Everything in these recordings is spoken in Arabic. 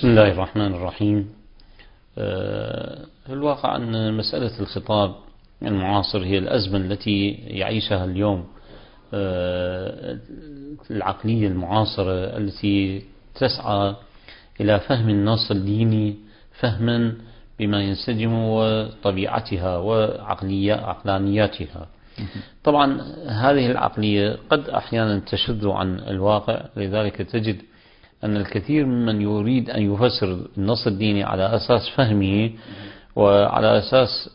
بسم الله الرحمن الرحيم. الواقع أن مسألة الخطاب المعاصر هي الأزمة التي يعيشها اليوم العقلية المعاصرة التي تسعى إلى فهم النص الديني فهما بما ينسجم وطبيعتها وعقلانياتها. طبعا هذه العقلية قد أحيانا تشذ عن الواقع، لذلك تجد أن الكثير ممن يريد أن يفسر النص الديني على أساس فهمه وعلى أساس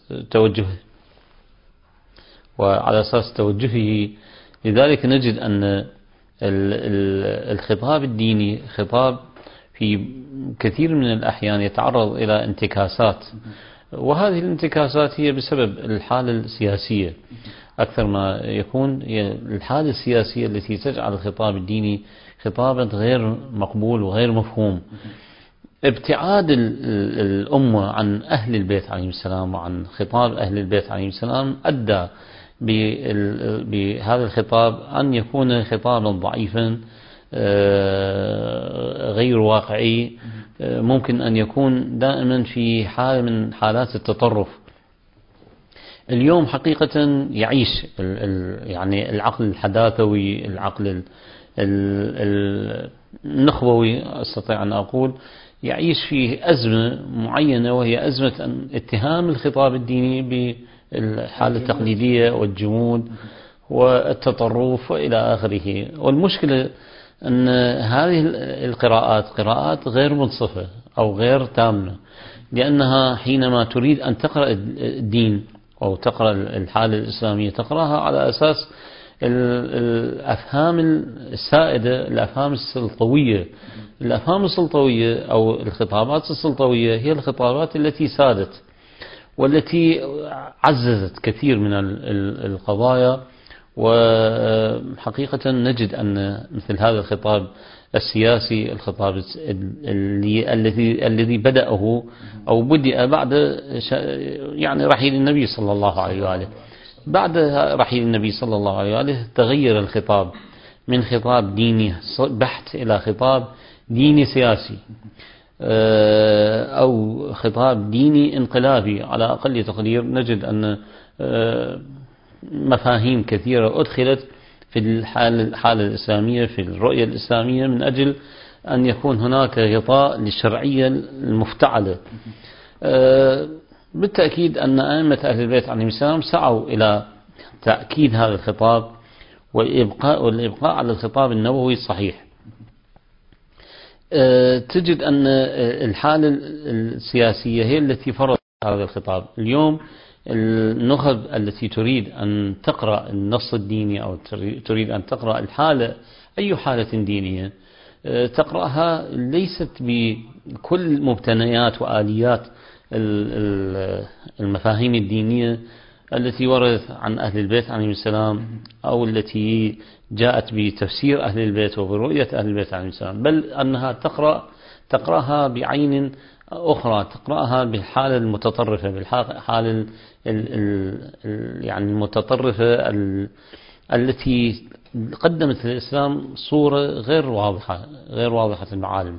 توجهه. لذلك نجد أن الخطاب الديني خطاب في كثير من الأحيان يتعرض إلى انتكاسات، وهذه الانتكاسات هي بسبب الحالة السياسية أكثر ما يكون. الحالة السياسية التي تجعل الخطاب الديني خطابا غير مقبول وغير مفهوم. ابتعاد الأمة عن أهل البيت عليهم السلام وعن خطاب أهل البيت عليهم السلام أدى بهذا الخطاب أن يكون خطابا ضعيفا غير واقعي، ممكن أن يكون دائما في حالة من حالات التطرف. اليوم حقيقة يعيش يعني العقل الحداثوي، العقل النخبوي أستطيع أن أقول، يعيش في أزمة معينة، وهي أزمة اتهام الخطاب الديني بالحالة التقليدية والجمود والتطرف وإلى آخره. والمشكلة أن هذه القراءات قراءات غير منصفة أو غير تامة، لأنها حينما تريد أن تقرأ الدين أو تقرأ الحالة الإسلامية تقرأها على أساس الأفهام السائدة، الأفهام السلطوية أو الخطابات السلطوية هي الخطابات التي سادت والتي عززت كثير من القضايا. وحقيقة نجد أن مثل هذا الخطاب السياسي، الخطاب الذي بدأه أو بدأ بعد يعني رحيل النبي صلى الله عليه وآله، بعد رحيل النبي صلى الله عليه وآله تغير الخطاب من خطاب ديني بحت إلى خطاب ديني سياسي أو خطاب ديني انقلابي على أقل تقدير. نجد أن مفاهيم كثيرة أدخلت في الحالة الإسلامية، في الرؤية الإسلامية، من أجل أن يكون هناك غطاء للشرعية المفتعلة. بالتأكيد أن أئمة أهل البيت عليهم السلام سعوا إلى تأكيد هذا الخطاب والإبقاء على الخطاب النبوي الصحيح. تجد أن الحالة السياسية هي التي فرضت هذا الخطاب. اليوم النخب التي تريد أن تقرأ النص الديني أو تريد أن تقرأ أي حالة دينية تقرأها ليست بكل مبتنيات وآليات المفاهيم الدينية التي وردت عن أهل البيت عليهم السلام، أو التي جاءت بتفسير أهل البيت وبرؤية أهل البيت عليهم السلام، بل أنها تقرأها بعين أخرى، تقرأها بالحالة المتطرفة، بالحالة يعني المتطرفة التي قدمت الإسلام صورة غير واضحة المعالم.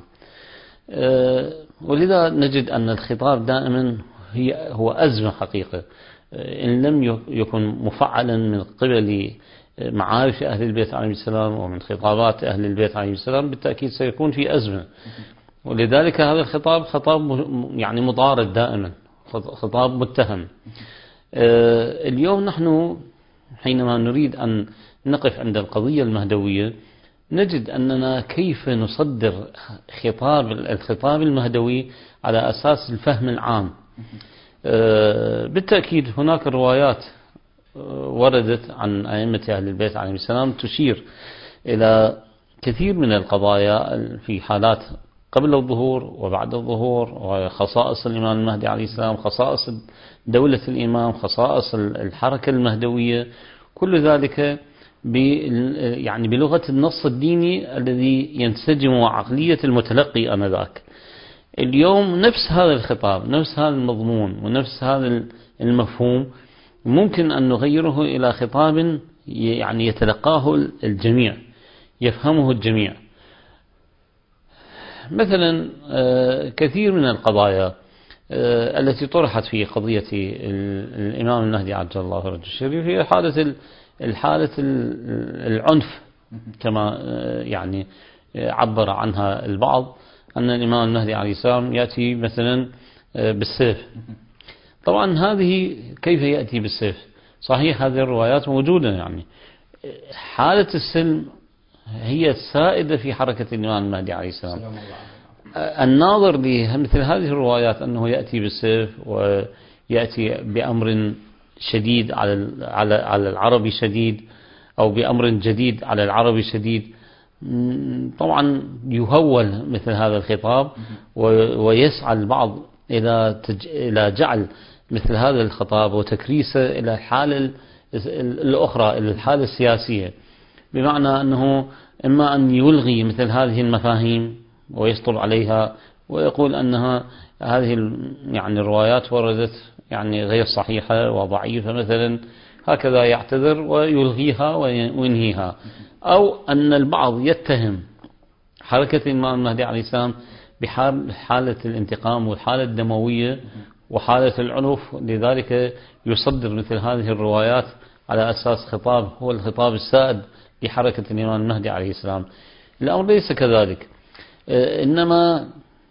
ولذا نجد أن الخطاب دائما هو أزمة حقيقة، إن لم يكن مفعلا من قبل معارف أهل البيت عليهم السلام ومن خطابات أهل البيت عليهم السلام، بالتأكيد سيكون في أزمة. ولذلك هذا الخطاب خطاب يعني مضارب دائما، خطاب متهم. اليوم نحن حينما نريد أن نقف عند القضية المهدوية نجد أننا كيف نصدر الخطاب المهدوي على أساس الفهم العام. بالتأكيد هناك روايات وردت عن أئمة أهل البيت عليهم السلام تشير إلى كثير من القضايا في حالات قبل الظهور وبعد الظهور، وخصائص الإمام المهدي عليه السلام، خصائص دولة الإمام، خصائص الحركة المهدوية، كل ذلك يعني بلغة النص الديني الذي ينسجم مع عقلية المتلقي آنذاك. اليوم نفس هذا الخطاب، نفس هذا المضمون ونفس هذا المفهوم ممكن أن نغيره إلى خطاب يعني يتلقاه الجميع، يفهمه الجميع. مثلا كثير من القضايا التي طرحت في قضية الإمام المهدي عجل الله فرجه الشريف هي حالة العنف، كما يعني عبر عنها البعض، أن الإمام المهدي عليه السلام يأتي مثلا بالسيف. طبعا هذه كيف يأتي بالسيف؟ صحيح هذه الروايات موجودة، يعني حالة السلم هي السائدة في حركة الإمام المهدي عليه السلام. الناظر لمثل هذه الروايات أنه يأتي بالسيف ويأتي بأمر شديد على العربي شديد، أو بأمر جديد على العربي شديد، طبعا يهول مثل هذا الخطاب، ويسعى البعض إلى جعل مثل هذا الخطاب وتكريسه إلى الحالة الأخرى، إلى الحالة السياسية، بمعنى أنه إما أن يلغي مثل هذه المفاهيم ويسطر عليها ويقول أنها هذه يعني الروايات وردت يعني غير صحيحة وضعيفة مثلا، هكذا يعتذر ويلغيها وينهيها. أو أن البعض يتهم حركة الإمام المهدي عليه السلام بحالة الانتقام والحالة الدموية وحالة العنف، لذلك يصدر مثل هذه الروايات على أساس خطاب هو الخطاب السائد لحركة الإمام المهدي عليه السلام. الأمر ليس كذلك، إنما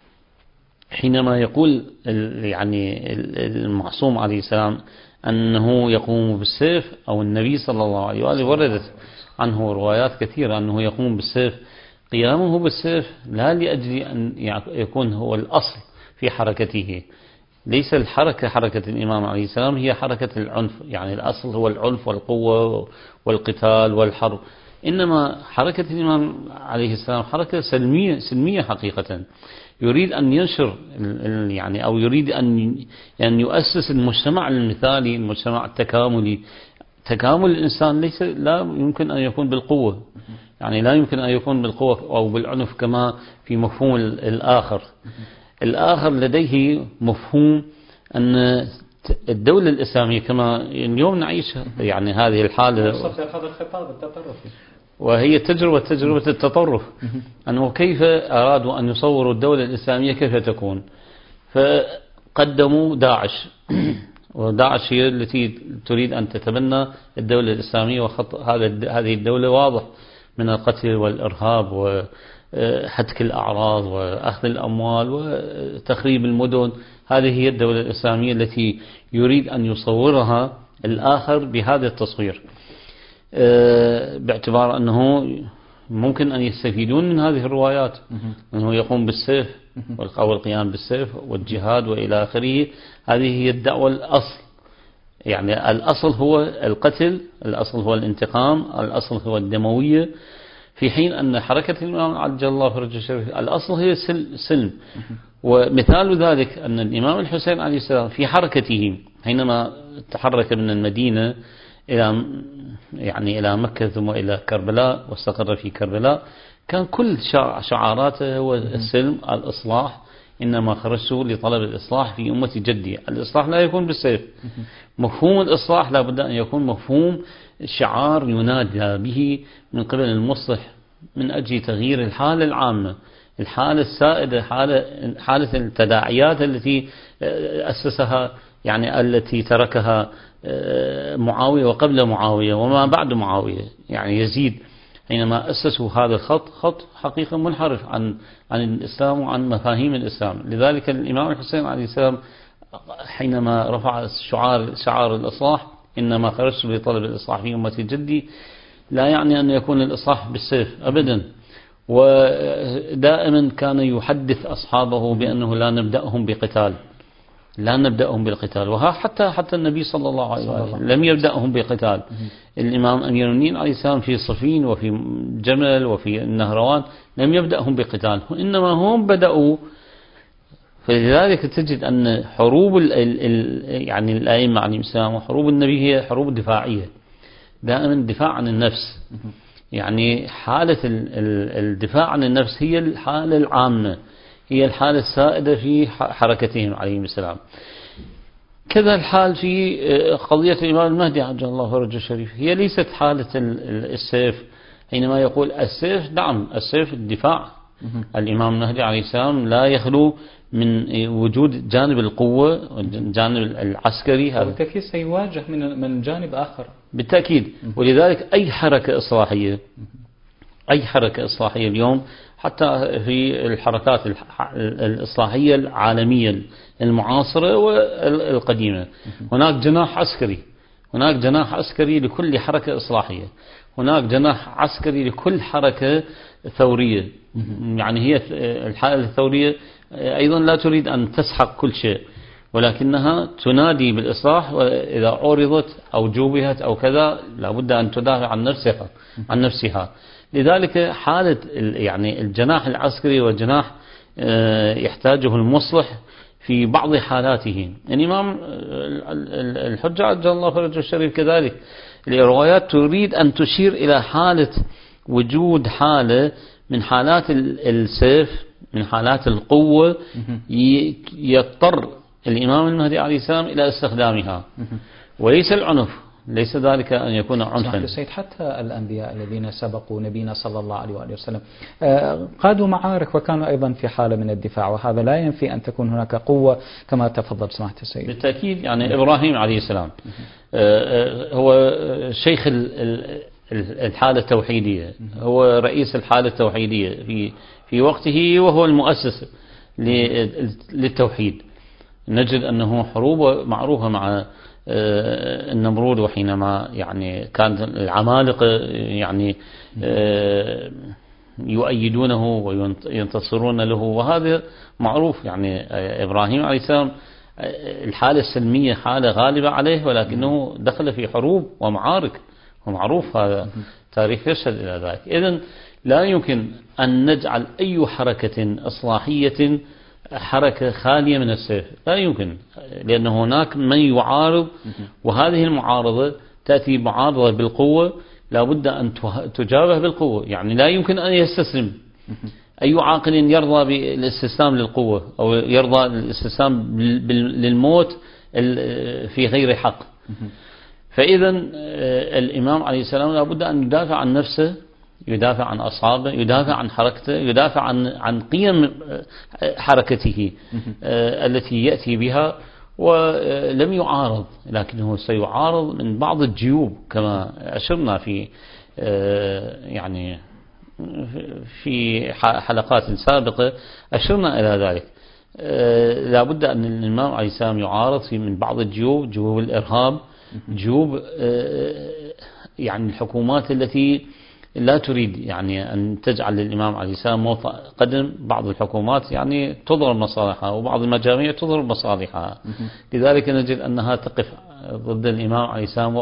حينما يقول يعني المعصوم عليه السلام أنه يقوم بالسيف، أو النبي صلى الله عليه وآله وردت عنه روايات كثيرة أنه يقوم بالسيف، قيامه بالسيف لا لأجل أن يكون هو الأصل في حركته. ليس الحركة حركة الإمام عليه السلام هي حركة العنف، يعني الأصل هو العنف والقوة والقتال والحرب، إنما حركة الإمام عليه السلام حركة سلمية حقيقة، يريد أن ينشر يعني أو يريد أن يؤسس المجتمع المثالي، المجتمع التكاملي. تكامل الإنسان لا يمكن أن يكون بالقوة، يعني لا يمكن أن يكون بالقوة أو بالعنف كما في مفهوم الآخر. الآخر لديه مفهوم أن الدولة الإسلامية كما اليوم نعيش يعني هذه الحالة، هذا الخطاب التطرفي، وهي تجربة التطرف، أنه كيف أرادوا أن يصوروا الدولة الإسلامية كيف تكون، فقدموا داعش، وداعش هي التي تريد أن تتبنى الدولة الإسلامية، وخط هذه الدولة واضح من القتل والإرهاب وحتك الأعراض وأخذ الأموال وتخريب المدن. هذه هي الدولة الإسلامية التي يريد أن يصورها الآخر بهذا التصوير، باعتبار أنه ممكن أن يستفيدون من هذه الروايات، أنه يقوم بالسيف أو القيام بالسيف والجهاد وإلى آخره. هذه هي الدعوة الأصل، يعني الأصل هو القتل، الأصل هو الانتقام، الأصل هو الدموية، في حين أن حركة الإمام عجل الله فرجه الشريف الأصل هي سلم. ومثال ذلك أن الإمام الحسين عليه السلام في حركته حينما تحرك من المدينة إلى مكة ثم إلى كربلاء واستقر في كربلاء، كان كل شعاراته هو السلم، الإصلاح، إنما خرجت لطلب الإصلاح في أمة جدي. الإصلاح لا يكون بالسيف، مفهوم الإصلاح لا بد أن يكون مفهوم شعار ينادى به من قبل المصلح من أجل تغيير الحالة العامة، الحالة السائدة، حالة التداعيات التي أسسها، يعني التي تركها معاوية وقبل معاوية وما بعد معاوية، يعني يزيد حينما أسسوا هذا خط حقيقة منحرف عن الإسلام وعن مفاهيم الإسلام. لذلك الإمام الحسين عليه السلام حينما رفع شعار الإصلاح، إنما خرجت لطلب الإصلاح في أمة جدي، لا يعني أن يكون الإصلاح بالسيف أبدا. ودائما كان يحدث أصحابه بأنه لا نبدأهم بقتال، لا نبدأهم بالقتال. حتى النبي صلى الله عليه وسلم لم يبدأهم بقتال. الإمام أمير المؤمنين عليه السلام في صفين وفي جمل وفي النهروان لم يبدأهم بقتال، وإنما هم بدأوا. فلذلك تجد أن حروب يعني الأئمة عليهم السلام وحروب النبي هي حروب دفاعية، دائما دفاع عن النفس، يعني حالة الدفاع عن النفس هي الحالة العامة، هي الحالة السائدة في حركتهم عليهم السلام. كذا الحال في قضية الإمام المهدي عجل الله فرجه الشريف، هي ليست حالة السيف. حينما يقول السيف، نعم السيف الدفاع، الإمام المهدي عليه السلام لا يخلو من وجود جانب القوة والجانب العسكري. هذا بالتأكيد سيواجه من جانب آخر بالتأكيد. ولذلك أي حركة إصلاحية اليوم، حتى في الحركات الإصلاحية العالمية المعاصرة والقديمة، هناك جناح عسكري لكل حركة إصلاحية، هناك جناح عسكري لكل حركة ثورية. يعني هي الحالة الثورية أيضا لا تريد أن تسحق كل شيء، ولكنها تنادي بالإصلاح، وإذا عرضت أو جوبهت أو كذا لابد أن تدافع عن نفسها. لذلك حالة يعني الجناح العسكري والجناح يحتاجه المصلح في بعض حالاته. الإمام الحجة عجل الله فرجه الشريف كذلك، الروايات تريد أن تشير إلى حالة وجود حالة من حالات السيف، من حالات القوة، يضطر الإمام المهدي عليه السلام إلى استخدامها، وليس العنف، ليس ذلك أن يكون عنفا. سيد، حتى الأنبياء الذين سبقوا نبينا صلى الله عليه وآله وسلم قادوا معارك وكانوا أيضا في حالة من الدفاع، وهذا لا ينفي أن تكون هناك قوة كما تفضل سماحة السيد. بالتأكيد. يعني إبراهيم عليه السلام هو شيخ الحالة التوحيدية، هو رئيس الحالة التوحيدية في وقته، وهو المؤسس للتوحيد. نجد أنه حروب معروفة مع النمرود، وحينما يعني كانت العمالقة يعني يؤيدونه وينتصرون له، وهذا معروف. يعني إبراهيم عليه السلام الحالة السلمية حالة غالبة عليه، ولكنه دخل في حروب ومعارك، ومعروف هذا تاريخ يشهد إلى ذلك. إذن لا يمكن أن نجعل أي حركة إصلاحية حركة خالية من السيف، لا يمكن، لأن هناك من يعارض، وهذه المعارضة تأتي معارضة بالقوة، لا بد أن تجابه بالقوة. يعني لا يمكن أن يستسلم. أي عاقل يرضى بالاستسلام للقوة أو يرضى الاستسلام للموت في غير حق؟ فإذا الإمام عليه السلام لا بد أن يدافع عن نفسه، يدافع عن أصحابه، يدافع عن حركته، يدافع عن قيم حركته التي يأتي بها. ولم يعارض، لكنه سيعارض من بعض الجيوب كما أشرنا في يعني في حلقات سابقة أشرنا إلى ذلك. لا بد أن الإمام عليه السلام يعارض من بعض الجيوب، جيوب الإرهاب، جيوب يعني الحكومات التي لا تريد يعني أن تجعل للإمام عليه السلام موطأ قدم. بعض الحكومات يعني تضرب مصالحها، وبعض المجاميع تضرب مصالحها. لذلك نجد أنها تقف ضد الإمام عليه السلام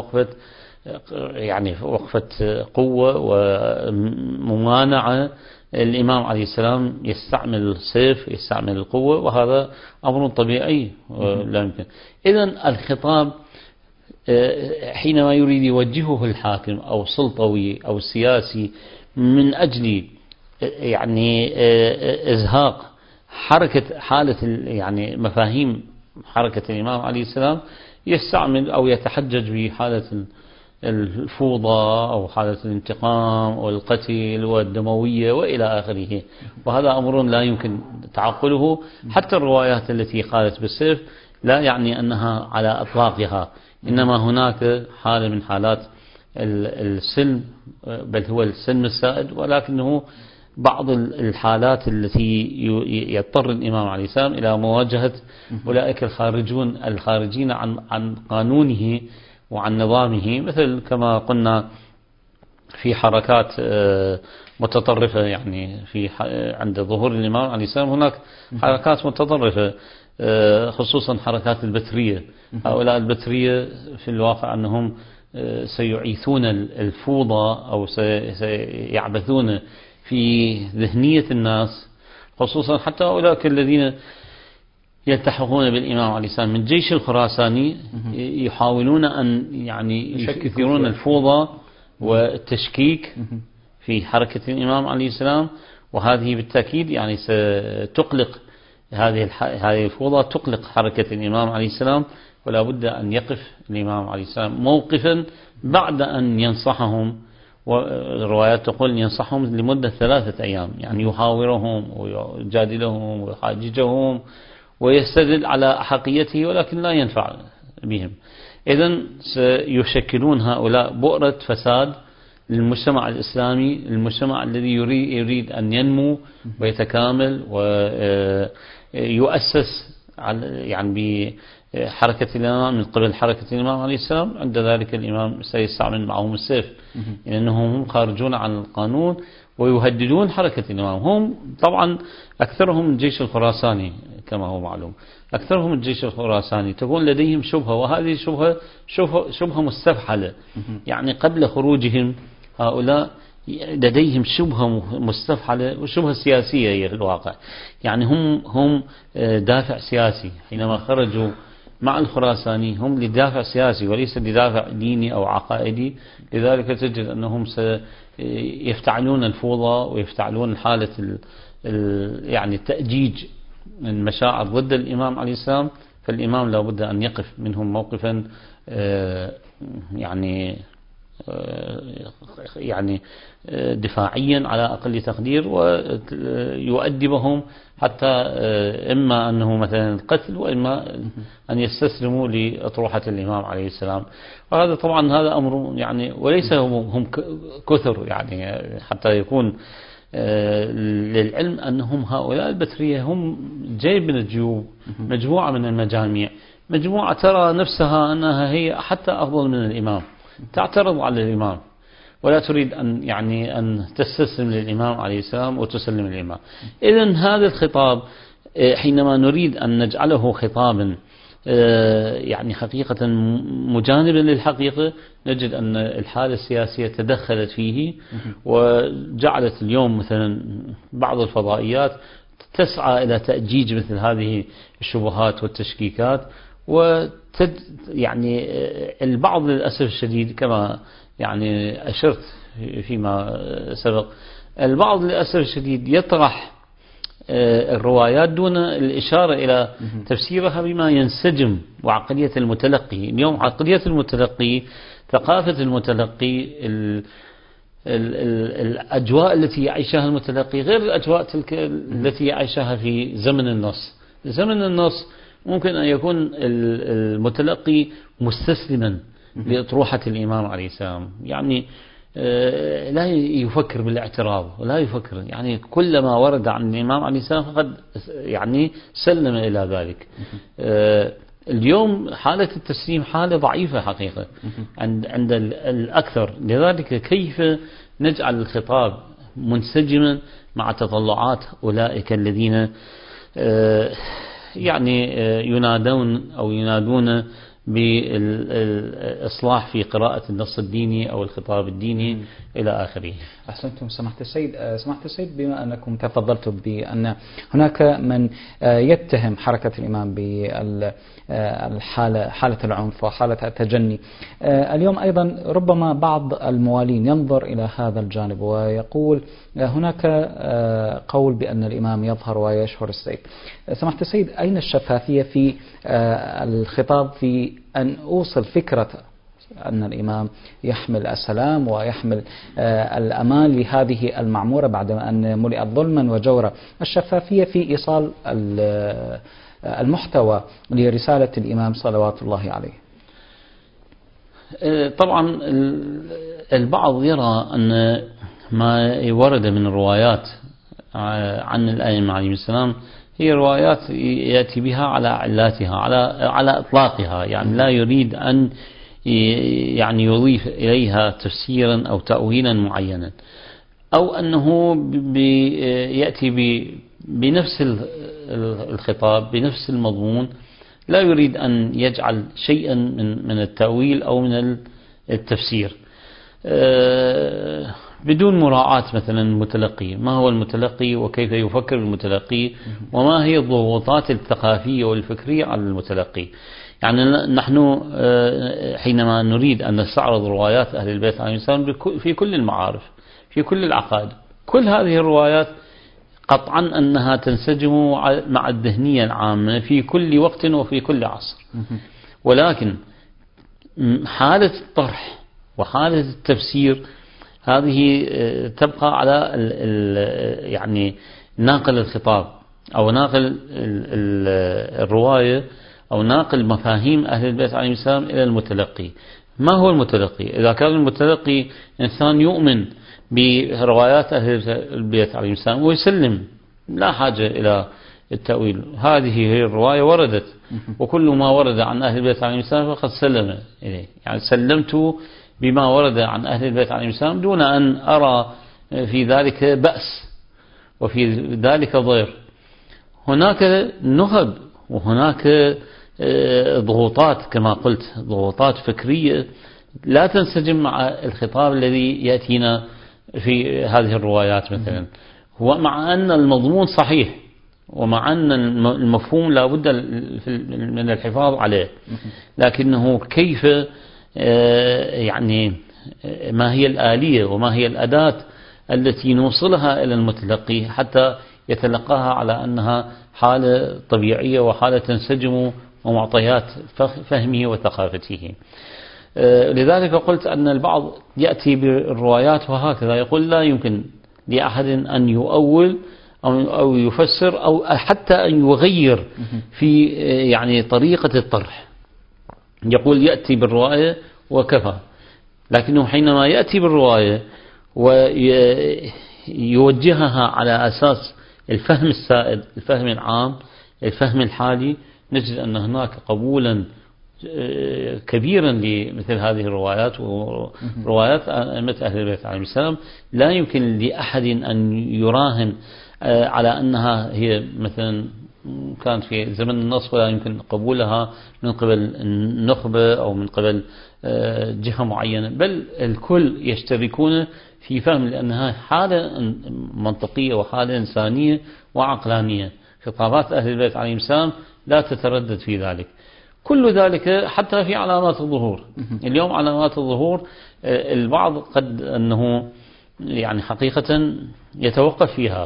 وقفة قوة وممانعة. الإمام عليه السلام يستعمل السيف، يستعمل القوة، وهذا أمر طبيعي لا يمكن. إذن الخطاب حينما يريد يوجهه الحاكم أو سلطوي أو سياسي من أجل يعني إزهاق حالة يعني مفاهيم حركة الإمام عليه السلام، يستعمل أو يتحجج بحالة الفوضى أو حالة الانتقام والقتل والدموية وإلى آخره. وهذا أمر لا يمكن تعقله. حتى الروايات التي قالت بالسيف لا يعني أنها على أطلاقها، إنما هناك حالة من حالات السلم، بل هو السلم السائد، ولكنه بعض الحالات التي يضطر الإمام عليه السلام إلى مواجهة أولئك الخارجين عن قانونه وعن نظامه، مثل كما قلنا في حركات متطرفة. يعني عند ظهور الإمام عليه السلام هناك حركات متطرفة، خصوصا حركات البترية. هؤلاء البترية في الواقع أنهم سيعيثون الفوضى أو سيعبثون في ذهنية الناس، خصوصا حتى أولئك الذين يلتحقون بالإمام عليه السلام من جيش الخراساني، يحاولون أن يعني يكثرون الفوضى والتشكيك في حركة الإمام عليه السلام. وهذه بالتأكيد يعني ستقلق هذه الفوضى، تقلق حركة الإمام عليه السلام. ولا بد أن يقف الإمام عليه السلام موقفا بعد أن ينصحهم والروايات تقول ينصحهم لمدة 3 أيام، يعني يحاورهم ويجادلهم ويحاججهم ويستدل على أحقيته، ولكن لا ينفع بهم. إذن سيشكلون هؤلاء بؤرة فساد للمجتمع الإسلامي، المجتمع الذي يريد أن ينمو ويتكامل ويؤسس يعني بحركة الإمام من قبل حركة الإمام عليه السلام. عند ذلك الإمام سيستعمل معهم السيف، لأنهم هم خارجون عن القانون ويهددون حركة الإمام. هم طبعا أكثرهم الجيش الخراساني كما هو معلوم، أكثرهم الجيش الخراساني تكون لديهم شبهة، وهذه شبهة مستفحلة. يعني قبل خروجهم هؤلاء لديهم شبهة مستفحلة وشبهة سياسية هي في الواقع. يعني هم دافع سياسي حينما خرجوا مع الخراساني، هم لدافع سياسي وليس لدافع ديني أو عقائدي. لذلك تجد أنهم سيفتعلون الفوضى ويفتعلون حالة يعني التأجيج من مشاعر ضد الإمام عليه السلام. فالإمام لا بد أن يقف منهم موقفا يعني دفاعيا على أقل تقدير، ويؤدبهم حتى إما أنه مثلا القتل وإما أن يستسلموا لأطروحة الإمام عليه السلام. وهذا طبعا هذا أمر يعني، وليس هم كثر يعني حتى يكون للعلم أنهم هؤلاء البترية هم جيب من الجيوب، مجموعة من المجاميع، مجموعة ترى نفسها أنها هي حتى أفضل من الإمام، تعترض على الإمام ولا تريد أن تستسلم للإمام عليه السلام وتسلم للإمام. إذن هذا الخطاب حينما نريد أن نجعله خطابا يعني حقيقة مجانبا للحقيقة، نجد أن الحالة السياسية تدخلت فيه وجعلت اليوم مثلا بعض الفضائيات تسعى إلى تأجيج مثل هذه الشبهات والتشكيكات. يعني البعض للأسف الشديد كما يعني أشرت فيما سبق، البعض للأسف الشديد يطرح الروايات دون الإشارة إلى تفسيرها بما ينسجم وعقلية المتلقي. اليوم عقلية المتلقي، ثقافة المتلقي، الأجواء التي يعيشها المتلقي غير الأجواء تلك التي يعيشها في زمن النص. زمن النص ممكن أن يكون المتلقي مستسلما لأطروحة الإمام عليه السلام، يعني لا يفكر بالاعتراض ولا يفكر، يعني كلما ورد عن الإمام عليه السلام فقد يعني سلم إلى ذلك. اليوم حالة التسليم حالة ضعيفة حقيقة عند الأكثر. لذلك كيف نجعل الخطاب منسجما مع تطلعات أولئك الذين يعني ينادون بالإصلاح في قراءة النص الديني أو الخطاب الديني إلى آخره. أحسنتم سماحة السيد. سماحة السيد، بما أنكم تفضلتم بأن هناك من يتهم حركة الإمام حالة العنف وحالة التجني، اليوم أيضا ربما بعض الموالين ينظر إلى هذا الجانب ويقول هناك قول بأن الإمام يظهر ويشهر السيف. سماحة السيد، أين الشفافية في الخطاب في أن أوصل فكرة أن الإمام يحمل السلام ويحمل الأمان لهذه المعمورة بعدما أن ملئت ظلما وجورا؟ الشفافية في إيصال المحتوى لرسالة الإمام صلوات الله عليه. طبعا البعض يرى أن ما ورد من الروايات عن الأئمة عليهم السلام هي روايات يأتي بها على علاتها، على إطلاقها، يعني لا يريد أن يعني يضيف إليها تفسيرا أو تأويلا معينا، أو أنه يأتي بنفس الخطاب بنفس المضمون، لا يريد أن يجعل شيئا من التأويل أو من التفسير بدون مراعاة مثلا المتلقي. ما هو المتلقي وكيف يفكر المتلقي وما هي الضغوطات الثقافية والفكرية على المتلقي. يعني نحن حينما نريد أن نستعرض روايات أهل البيت عليهم السلام في كل المعارف، في كل العقائد، كل هذه الروايات قطعا أنها تنسجم مع الذهنية العامة في كل وقت وفي كل عصر. ولكن حالة الطرح وحالة التفسير هذه تبقى على يعني ناقل الخطاب أو ناقل الرواية أو ناقل مفاهيم أهل البيت عليهم السلام إلى المتلقي. ما هو المتلقي؟ إذا كان المتلقي إنسان يؤمن بروايات أهل البيت عليهم السلام ويسلم، لا حاجة إلى التأويل، هذه هي الرواية وردت، وكل ما ورد عن أهل البيت عليهم السلام فقد سلم إليه، يعني سلمت بما ورد عن أهل البيت عليهم السلام دون أن أرى في ذلك بأس وفي ذلك ضير. هناك نهب وهناك ضغوطات كما قلت، ضغوطات فكرية لا تنسجم مع الخطاب الذي يأتينا في هذه الروايات مثلا، ومع أن المضمون صحيح ومع أن المفهوم لا بد من الحفاظ عليه، لكنه كيف يعني ما هي الآلية وما هي الأداة التي نوصلها إلى المتلقي حتى يتلقاها على أنها حالة طبيعية وحالة تنسجم ومعطيات فهمه وثقافته. لذلك قلت أن البعض يأتي بالروايات وهكذا يقول لا يمكن لأحد أن يؤول أو يفسر أو حتى أن يغير في يعني طريقة الطرح، يقول يأتي بالرواية وكفى. لكنه حينما يأتي بالرواية ويوجهها على أساس الفهم السائد، الفهم العام، الفهم الحالي، نجد أن هناك قبولا كبيرا لمثل هذه الروايات وروايات أئمة أهل البيت عليهم السلام. لا يمكن لأحد أن يراهن على أنها هي مثلا كانت في زمن النص ولا يمكن قبولها من قبل النخبة أو من قبل جهة معينة، بل الكل يشتركون في فهم، لأنها حالة منطقية وحالة إنسانية وعقلانية. خطابات أهل البيت عليهم السلام لا تتردد في ذلك. كل ذلك حتى في علامات الظهور. اليوم علامات الظهور البعض قد أنه يعني حقيقة يتوقف فيها،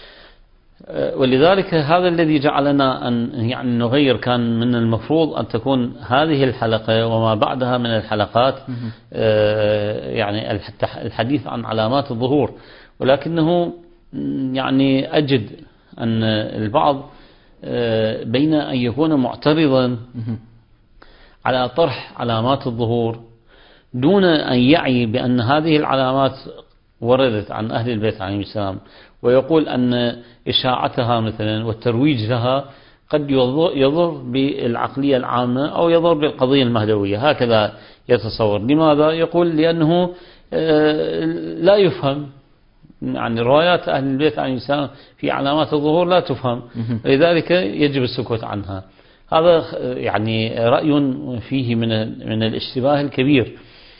ولذلك هذا الذي جعلنا أن يعني نغير. كان من المفروض أن تكون هذه الحلقة وما بعدها من الحلقات يعني الحديث عن علامات الظهور، ولكنه يعني أجد أن البعض بين أن يكون معترضا على طرح علامات الظهور دون أن يعي بأن هذه العلامات وردت عن أهل البيت عليهم السلام، ويقول أن إشاعتها مثلا والترويج لها قد يضر بالعقلية العامة أو يضر بالقضية المهدوية، هكذا يتصور. لماذا؟ يقول لأنه لا يفهم، يعني روايات أهل البيت عليهم السلام في علامات الظهور لا تفهم، لذلك يجب السكوت عنها. هذا يعني رأي فيه من الاشتباه الكبير.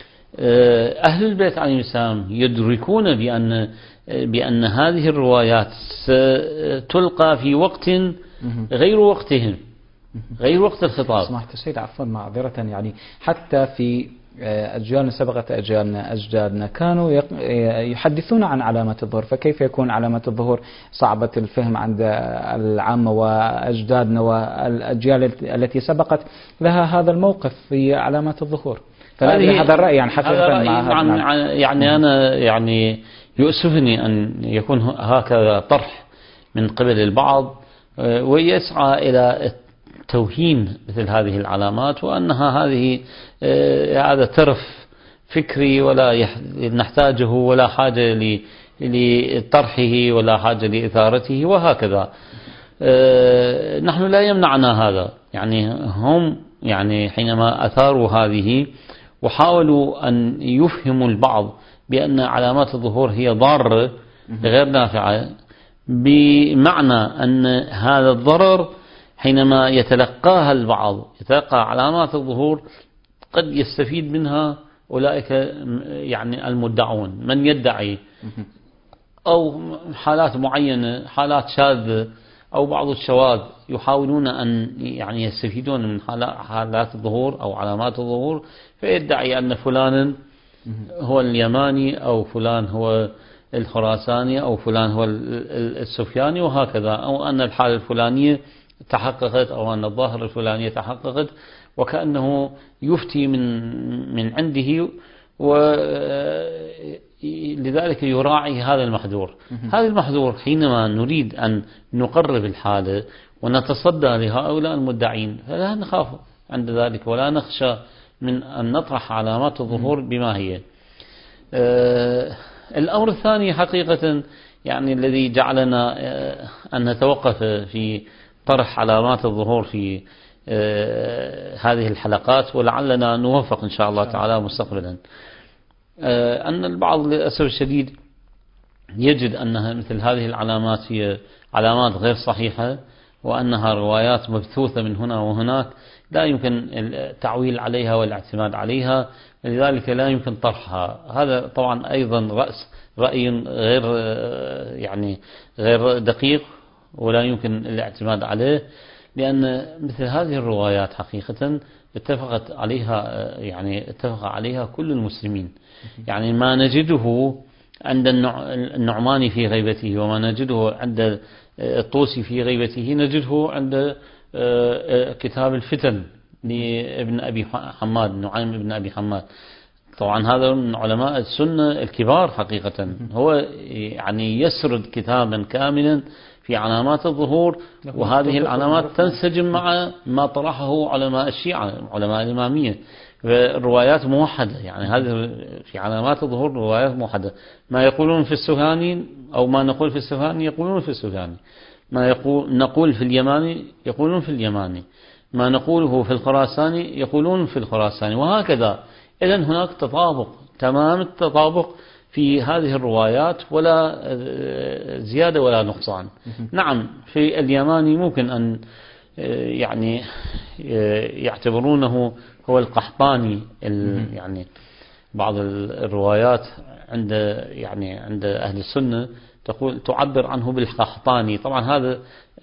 أهل البيت عليهم السلام يدركون بأن هذه الروايات ستلقى في وقت غير وقتهم، غير وقت الخطاب. سمحت سيد، عفوا معذرة، يعني حتى في أجيالنا سبقت أجدادنا كانوا يحدثون عن علامات الظهور، فكيف يكون علامات الظهور صعبة الفهم عند العامة وأجدادنا والأجيال التي سبقت لها هذا الموقف في علامات الظهور؟ هذا الرأي يعني حقيقة يعني أنا يعني يؤسفني أن يكون هكذا طرح من قبل البعض ويسعى إلى توهين مثل هذه العلامات، وأنها هذا ترف فكري ولا نحتاجه ولا حاجة لطرحه ولا حاجة لإثارته وهكذا. نحن لا يمنعنا هذا، يعني هم يعني حينما أثاروا هذه وحاولوا أن يفهموا البعض بأن علامات الظهور هي ضارة غير نافعة، بمعنى أن هذا الضرر حينما يتلقاها البعض، يتلقى علامات الظهور، قد يستفيد منها أولئك يعني المدعون، من يدعي، أو حالات معينة، حالات شاذة أو بعض الشواذ يحاولون أن يعني يستفيدون من حالات الظهور أو علامات الظهور، فيدعي أن فلانا هو اليماني أو فلان هو الخراساني أو فلان هو السفياني وهكذا، أو أن الحالة الفلانية تحققت أو أن الظاهرة الفلانية تحققت، وكأنه يفتي من عنده ولذلك يراعي هذا المحذور. هذا المحذور حينما نريد أن نقرب الحالة ونتصدى لهؤلاء المدعين فلا نخاف عند ذلك ولا نخشى من أن نطرح علامات الظهور بما هي. الأمر الثاني حقيقة يعني الذي جعلنا أن نتوقف في طرح علامات الظهور في هذه الحلقات ولعلنا نوفق إن شاء الله تعالى مستقبلا، أن البعض للأسف الشديد يجد أنها مثل هذه العلامات هي علامات غير صحيحة وأنها روايات مبثوثة من هنا وهناك لا يمكن التعويل عليها والاعتماد عليها، لذلك لا يمكن طرحها. هذا طبعا أيضا رأي غير دقيق ولا يمكن الاعتماد عليه، لأن مثل هذه الروايات حقيقة اتفق عليها كل المسلمين. يعني ما نجده عند النعماني في غيبته وما نجده عند الطوسي في غيبته نجده عند كتاب الفتن لابن أبي حماد، نعيم ابن أبي حماد. طبعا هذا من علماء السنة الكبار حقيقة، هو يعني يسرد كتابا كاملا في علامات الظهور، وهذه العلامات تنسجم مع ما طرحه علماء الشيعة علماء الإمامية. الروايات موحدة، يعني هذه في علامات الظهور روايات موحدة، ما يقولون في السهاني أو ما نقول في السهاني يقولون في السهاني، ما نقول في اليماني يقولون في اليماني، ما نقوله في الخراساني يقولون في الخراساني، وهكذا. إذن هناك تطابق، تمام التطابق في هذه الروايات ولا زيادة ولا نقصان. نعم في اليماني ممكن أن يعني يعتبرونه هو القحطاني، يعني بعض الروايات عند أهل السنة تعبر عنه بالقحطاني. طبعا هذا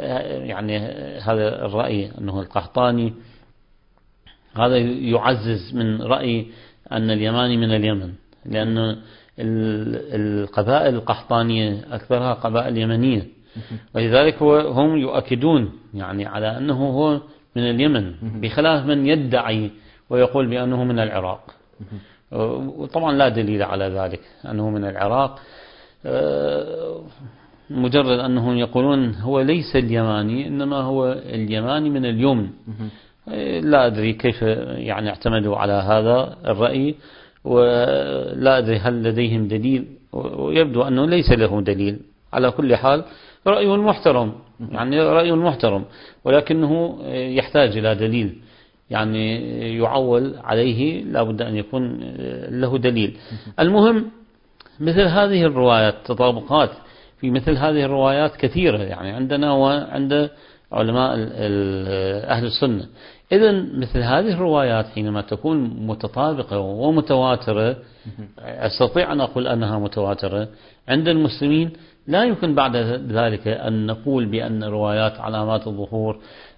هذا الرأي أنه القحطاني هذا يعزز من رأي أن اليماني من اليمن، لأن القبائل القحطانية أكثرها قبائل يمنية، ولذلك هم يؤكدون يعني على أنه هو من اليمن، بخلاف من يدعي ويقول بأنه من العراق، وطبعا لا دليل على ذلك أنه من العراق. مجرد أنهم يقولون هو ليس اليماني إنما هو اليماني من اليمن. لا أدري كيف يعني اعتمدوا على هذا الرأي، ولا أدري هل لديهم دليل، ويبدو أنه ليس له دليل. على كل حال رأي محترم، يعني رأي محترم، ولكنه يحتاج إلى دليل يعني يعول عليه، لا بد أن يكون له دليل. المهم مثل هذه الروايات تطابقات في مثل هذه الروايات كثيرة يعني عندنا وعند علماء أهل السنة. إذن مثل هذه الروايات حينما تكون متطابقة ومتواترة، أستطيع أن أقول أنها متواترة عند المسلمين، لا يمكن بعد ذلك أن نقول بأن روايات علامات الظهور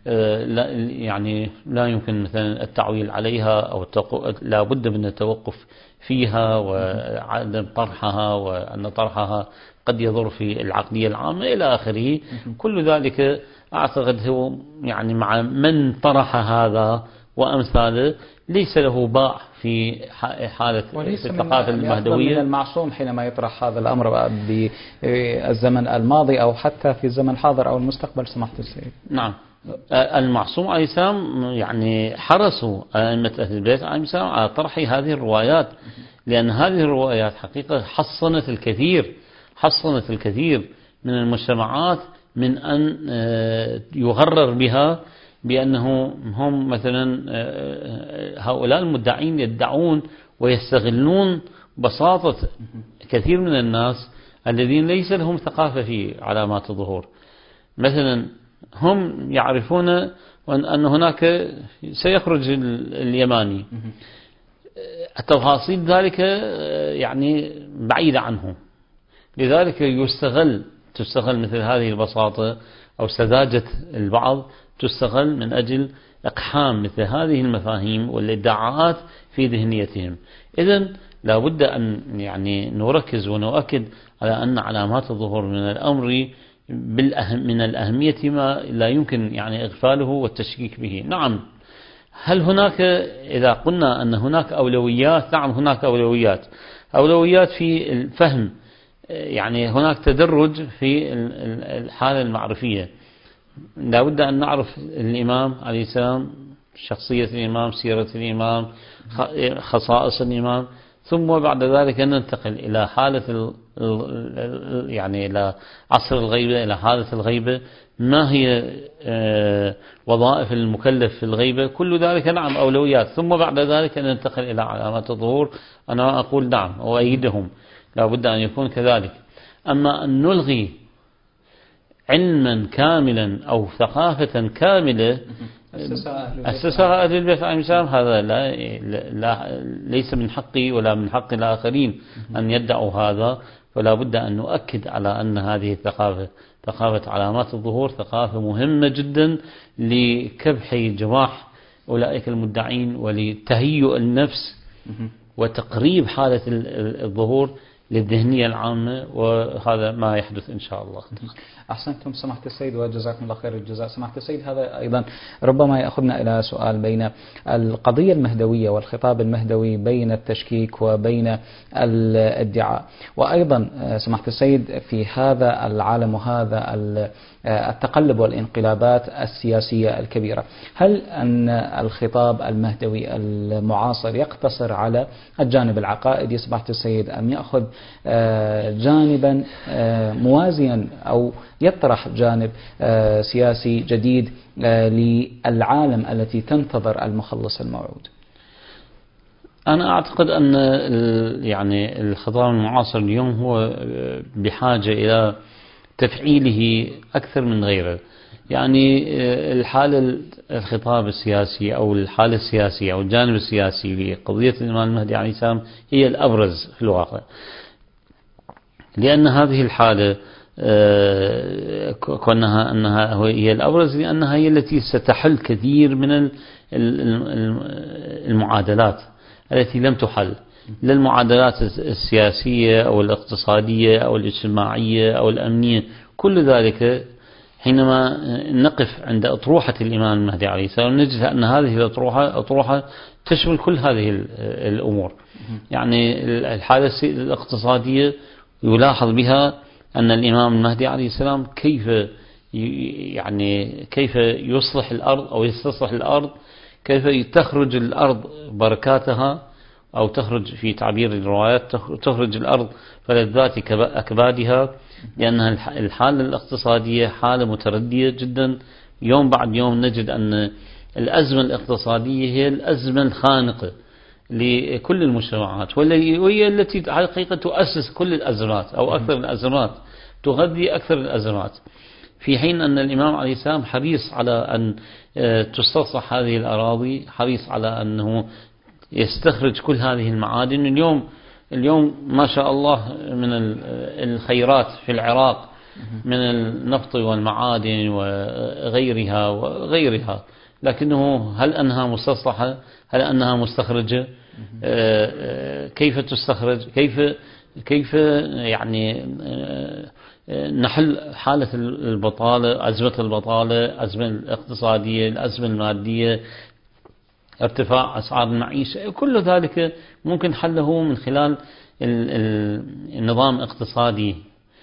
لا يمكن مثلا التعويل عليها أو لا بد من التوقف فيها وعدم طرحها، وأن طرحها قد يضر في العقلية العامة إلى آخره. كل ذلك أعتقد هو يعني مع من طرح هذا وأمثاله ليس له باع في حالة الثقافة المهدوية. من المعصوم حينما يطرح هذا الأمر بالزمن الماضي أو حتى في الزمن الحاضر أو المستقبل سمحت السيد. نعم المعصوم عليه السلام يعني حرصوا أئمة أهل البيت عليه السلام على طرح هذه الروايات، لأن هذه الروايات حقيقة حصنت الكثير من المجتمعات من أن يغرر بها بأنه هم مثلا هؤلاء المدعين يدعون ويستغلون بساطة كثير من الناس الذين ليس لهم ثقافة في علامات الظهور. مثلا هم يعرفون أن هناك سيخرج اليماني، التفاصيل ذلك يعني بعيدة عنه، لذلك تستغل مثل هذه البساطة أو سذاجة البعض تستغل من أجل إقحام مثل هذه المفاهيم والادعاءات في ذهنيتهم. إذن لا بد أن يعني نركز ونؤكد على أن علامات الظهور من الأمر من الأهمية ما لا يمكن يعني إغفاله والتشكيك به. نعم هل هناك، إذا قلنا أن هناك أولويات، نعم هناك أولويات في الفهم. يعني هناك تدرج في الحالة المعرفية. لا بد أن نعرف الإمام عليه السلام، شخصية الإمام، سيرة الإمام، خصائص الإمام، ثم بعد ذلك ننتقل إلى حالة يعني إلى عصر الغيبة، إلى حالة الغيبة. ما هي وظائف المكلف في الغيبة؟ كل ذلك نعم أولويات. ثم بعد ذلك ننتقل إلى علامات الظهور. أنا أقول نعم وأيدهم، لا بد أن يكون كذلك. أما أن نلغي علما كاملا أو ثقافة كاملة أسسها أهل البيت عليهم السلام، هذا ليس من حقي ولا من حق الآخرين أن يدعوا هذا. فلا بد أن نؤكد على أن هذه الثقافة، ثقافة علامات الظهور، ثقافة مهمة جدا لكبح جماح أولئك المدعين ولتهيئ النفس وتقريب حالة الظهور للذهنية العامة، وهذا ما يحدث إن شاء الله. أحسنتم سماحة السيد وجزاكم الله خير الجزاء. سماحة السيد، هذا أيضا ربما يأخذنا إلى سؤال بين القضية المهدوية والخطاب المهدوي، بين التشكيك وبين الادعاء. وأيضا سماحة السيد في هذا العالم وهذا التقلب والانقلابات السياسية الكبيرة، هل أن الخطاب المهدوي المعاصر يقتصر على الجانب العقائدي سماحة السيد، أم يأخذ جانبا موازيا أو يطرح جانب سياسي جديد للعالم التي تنتظر المخلص الموعود؟ أنا أعتقد أن يعني الخطاب المعاصر اليوم هو بحاجة إلى تفعيله أكثر من غيره. يعني الخطاب السياسي أو الحالة السياسية أو الجانب السياسي لقضية الإمام المهدي عليه السلام هي الأبرز في الواقع، لأن هذه الحالة أنها هي الأبرز، لأنها هي التي ستحل كثير من المعادلات التي لم تحل، للمعادلات السياسية أو الاقتصادية أو الاجتماعية أو الأمنية. كل ذلك حينما نقف عند أطروحة الإمام المهدي عليه السلام نجد أن هذه الأطروحة تشمل كل هذه الأمور. يعني الحالة الاقتصادية يلاحظ بها أن الإمام المهدي عليه السلام كيف يصلح الأرض أو يستصلح الأرض، كيف تخرج الأرض بركاتها، أو تخرج في تعبير الروايات تخرج الأرض فلذات أكبادها، لأنها الحالة الاقتصادية حالة متردية جدا. يوم بعد يوم نجد أن الأزمة الاقتصادية هي الأزمة الخانقة لكل المجتمعات، وهي التي حقيقة تؤسس كل الأزمات أو أكثر الأزمات، تغذي أكثر الأزمات. في حين أن الإمام عليه السلام حريص على أن تستصلح هذه الأراضي، حريص على أنه يستخرج كل هذه المعادن. اليوم ما شاء الله من الخيرات في العراق من النفط والمعادن وغيرها، لكنه هل أنها مستصلحة؟ هل أنها مستخرجة؟ كيف تستخرج؟ كيف يعني نحل حالة البطالة، أزمة البطالة، أزمة الاقتصادية، الأزمة المادية، ارتفاع أسعار المعيشة؟ كل ذلك ممكن حله من خلال النظام الاقتصادي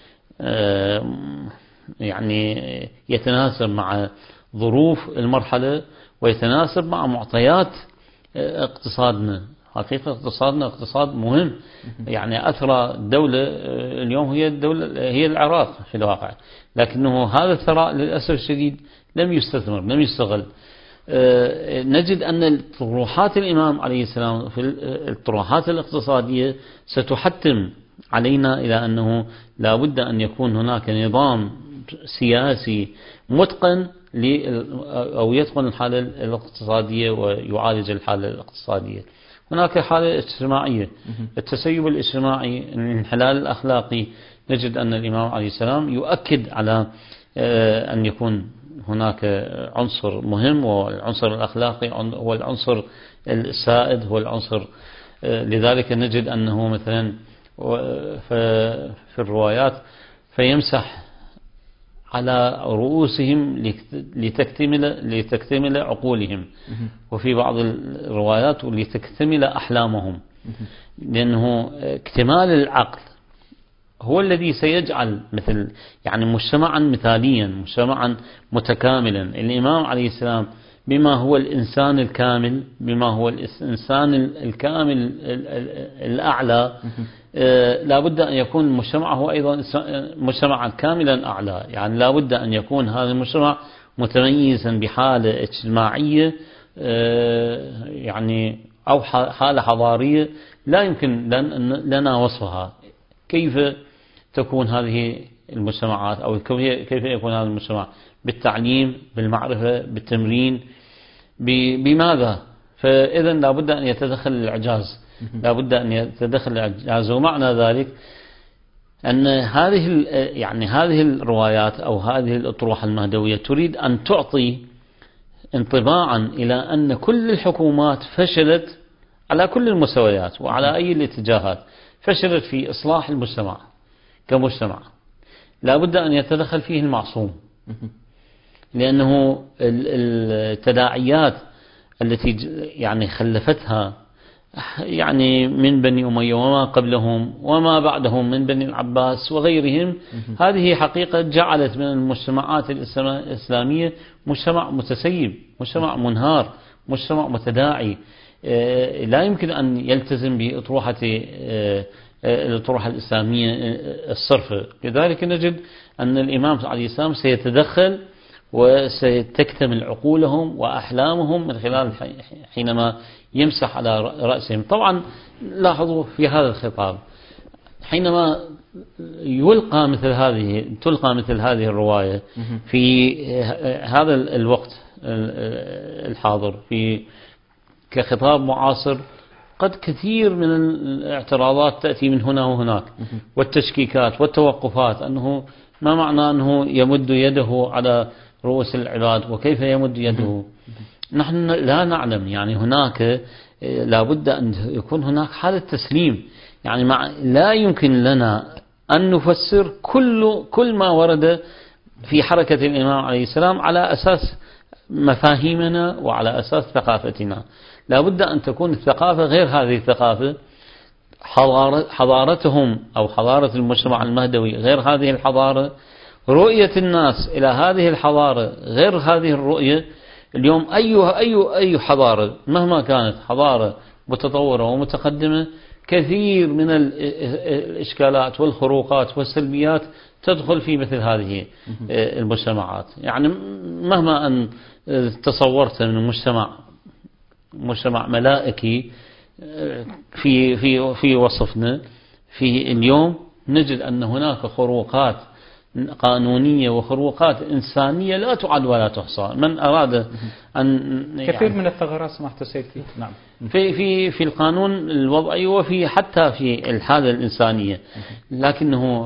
يعني يتناسب مع ظروف المرحلة ويتناسب مع معطيات اقتصادنا. حقيقة اقتصادنا اقتصاد مهم، يعني أثرى الدولة اليوم هي العراق في الواقع، لكنه هذا الثراء للأسف الشديد لم يستثمر، لم يستغل. نجد أن الطروحات الإمام عليه السلام في الطروحات الاقتصادية ستحتم علينا إلى أنه لا بد أن يكون هناك نظام سياسي متقن أو يتقن الحالة الاقتصادية ويعالج الحالة الاقتصادية. هناك حالة اجتماعية، التسيب الاجتماعي، الانحلال الأخلاقي. نجد أن الإمام عليه السلام يؤكد على أن يكون هناك عنصر مهم، والعنصر الأخلاقي هو العنصر السائد، هو العنصر. لذلك نجد أنه مثلا في الروايات فيمسح على رؤوسهم لتكتمل عقولهم، وفي بعض الروايات لتكتمل أحلامهم، لأنه اكتمال العقل هو الذي سيجعل مثل يعني مجتمعا مثاليا، مجتمعا متكاملا. الإمام عليه السلام بما هو الإنسان الكامل، بما هو الإنسان الكامل الأعلى، لا بد أن يكون المجتمع هو أيضا مجتمعا كاملا أعلى. يعني لا بد أن يكون هذا المجتمع متميزا بحالة اجتماعية يعني أو حالة حضارية لا يمكن لنا وصفها. كيف تكون هذه المجتمعات أو كيف يكون هذا المجتمع؟ بالتعليم، بالمعرفة، بالتمرين، بماذا؟ فإذا لا بد أن يتدخل الإعجاز، لا بد أن يتدخل الإعجاز. ومعنى ذلك أن هذه الروايات أو هذه الأطروحة المهدوية تريد أن تعطي انطباعا إلى أن كل الحكومات فشلت على كل المستويات وعلى أي الاتجاهات، فشلت في إصلاح المجتمع كمجتمع. لا بد أن يتدخل فيه المعصوم، لأنه التداعيات التي يعني خلفتها يعني من بني أمية وما قبلهم وما بعدهم من بني العباس وغيرهم، هذه حقيقة جعلت من المجتمعات الإسلامية مجتمع متسيب، مجتمع منهار، مجتمع متداعي لا يمكن أن يلتزم بأطروحة الأطروحة الإسلامية الصرفة. لذلك نجد أن الإمام عليه السلام سيتدخل وستكتمل عقولهم وأحلامهم من خلال حينما يمسح على رأسهم. طبعا لاحظوا في هذا الخطاب حينما تلقى مثل هذه الرواية في هذا الوقت الحاضر كخطاب معاصر، قد كثير من الاعتراضات تأتي من هنا وهناك والتشكيكات والتوقفات، أنه ما معنى أنه يمد يده على رؤوس العباد وكيف يمد يده؟ نحن لا نعلم. يعني هناك لابد أن يكون هناك حالة تسليم. يعني لا يمكن لنا أن نفسر كل ما ورد في حركة الإمام عليه السلام على أساس مفاهيمنا وعلى أساس ثقافتنا. لابد أن تكون الثقافة غير هذه الثقافة، حضارتهم أو حضارة المجتمع المهدوي غير هذه الحضارة، رؤية الناس إلى هذه الحضارة غير هذه الرؤية. اليوم أي حضارة مهما كانت حضارة متطورة ومتقدمة، كثير من الإشكالات والخروقات والسلبيات تدخل في مثل هذه المجتمعات. يعني مهما أن تصورت من مجتمع ملائكي في وصفنا، في اليوم نجد أن هناك خروقات قانونية وخروقات إنسانية لا تعد ولا تحصى. من أراد أن كثير من الثغرات سمحت السيد فيه. نعم. في القانون الوضعي وفي حتى في الحالة الإنسانية، لكنه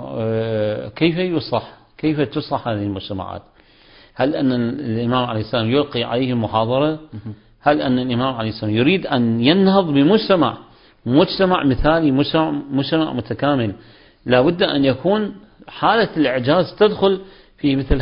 كيف تصلح هذه المجتمعات؟ هل أن الإمام عليه السلام يلقي عليه محاضرة؟ هل أن الإمام عليه السلام يريد أن ينهض بمجتمع مثالي، مجتمع متكامل؟ لا بد أن يكون حالة الإعجاز تدخل في مثل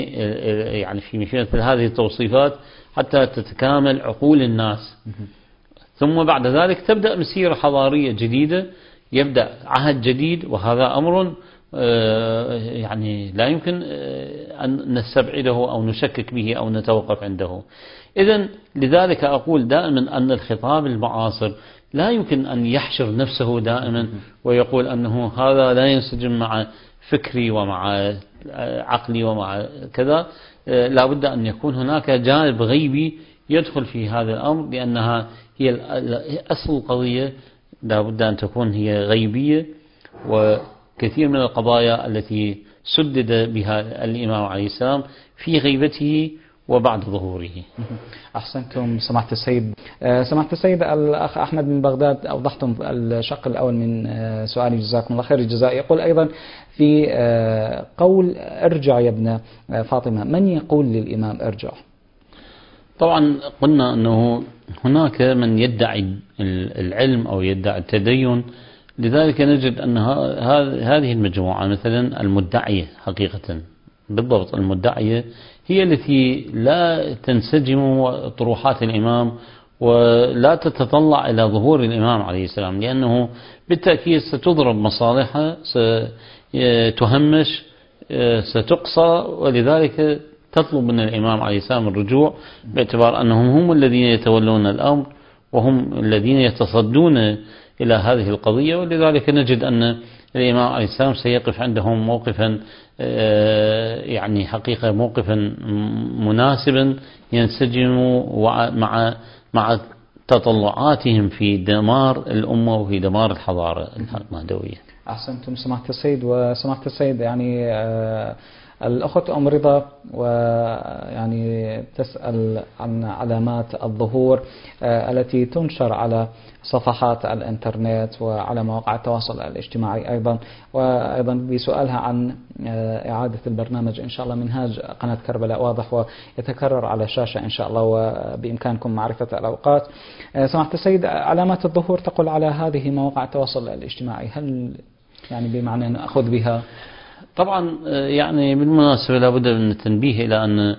هذه التوصيفات حتى تتكامل عقول الناس. ثم بعد ذلك تبدأ مسيرة حضارية جديدة، يبدأ عهد جديد، وهذا أمر يعني لا يمكن أن نستبعده أو نشكك به أو نتوقف عنده. إذن لذلك أقول دائما أن الخطاب المعاصر لا يمكن أن يحشر نفسه دائما ويقول أنه هذا لا ينسجم مع فكري ومع عقلي ومع كذا. لا بد أن يكون هناك جانب غيبي يدخل في هذا الأمر، لأنها هي أصل القضية. لا بد أن تكون هي غيبية، وكثير من القضايا التي سدد بها الإمام عليه السلام في غيبته وبعد ظهوره. أحسنتم سماحة السيد. سماحة السيد، الأخ أحمد من بغداد أوضحتم الشق الأول من سؤالي، جزاكم الله خير الجزاء. يقول أيضا في قول ارجع يا ابن فاطمة، من يقول للإمام ارجع؟ طبعا قلنا أنه هناك من يدعي العلم أو يدعي التدين، لذلك نجد أن هذه المجموعة مثلا المدعية حقيقة بالضبط المدعية هي التي لا تنسجم طروحات الإمام ولا تتطلع إلى ظهور الإمام عليه السلام، لأنه بالتأكيد ستضرب مصالحها، ستهمش، ستقصى، ولذلك تطلب من الإمام عليه السلام الرجوع، باعتبار أنهم هم الذين يتولون الأمر وهم الذين يتصدون إلى هذه القضية. ولذلك نجد أن الإمام عليه السلام سيقف عندهم موقفا يعني حقيقة موقفا مناسبا ينسجم مع تطلعاتهم في دمار الأمة وفي دمار الحضارة المهدوية. أحسنتم سماحة السيد. وسماحة السيد يعني الأخت أم رضا ويعني تسأل عن علامات الظهور التي تنشر على صفحات الإنترنت وعلى مواقع التواصل الاجتماعي أيضا، وأيضا بسؤالها عن إعادة البرنامج إن شاء الله منهاج قناة كربلاء واضح ويتكرر على الشاشة إن شاء الله وبإمكانكم معرفة الأوقات. سماحة السيد علامات الظهور تقول على هذه مواقع التواصل الاجتماعي، هل يعني بمعنى نأخذ بها؟ طبعا يعني بالمناسبة لابد من التنبيه إلى أن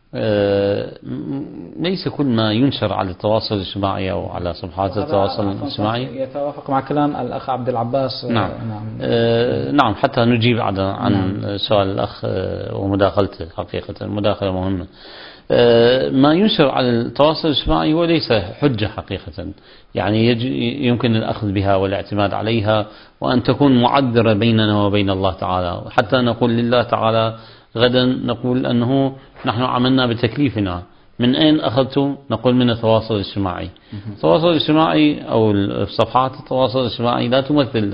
ليس كل ما ينشر على التواصل الاجتماعي أو على صفحات التواصل الاجتماعي يتوافق مع كلام الأخ عبد العباس. نعم. نعم حتى نجيب عن سؤال الأخ ومداخلته، حقيقة مداخلة مهمة. ما ينشر على التواصل الاجتماعي هو ليس حجة حقيقة، يعني يمكن الأخذ بها والاعتماد عليها وأن تكون معذرة بيننا وبين الله تعالى، حتى نقول لله تعالى غدا نقول أنه نحن عملنا بتكليفنا. من أين أخذتم؟ نقول من التواصل الاجتماعي. التواصل الاجتماعي أو صفحات التواصل الاجتماعي لا تمثل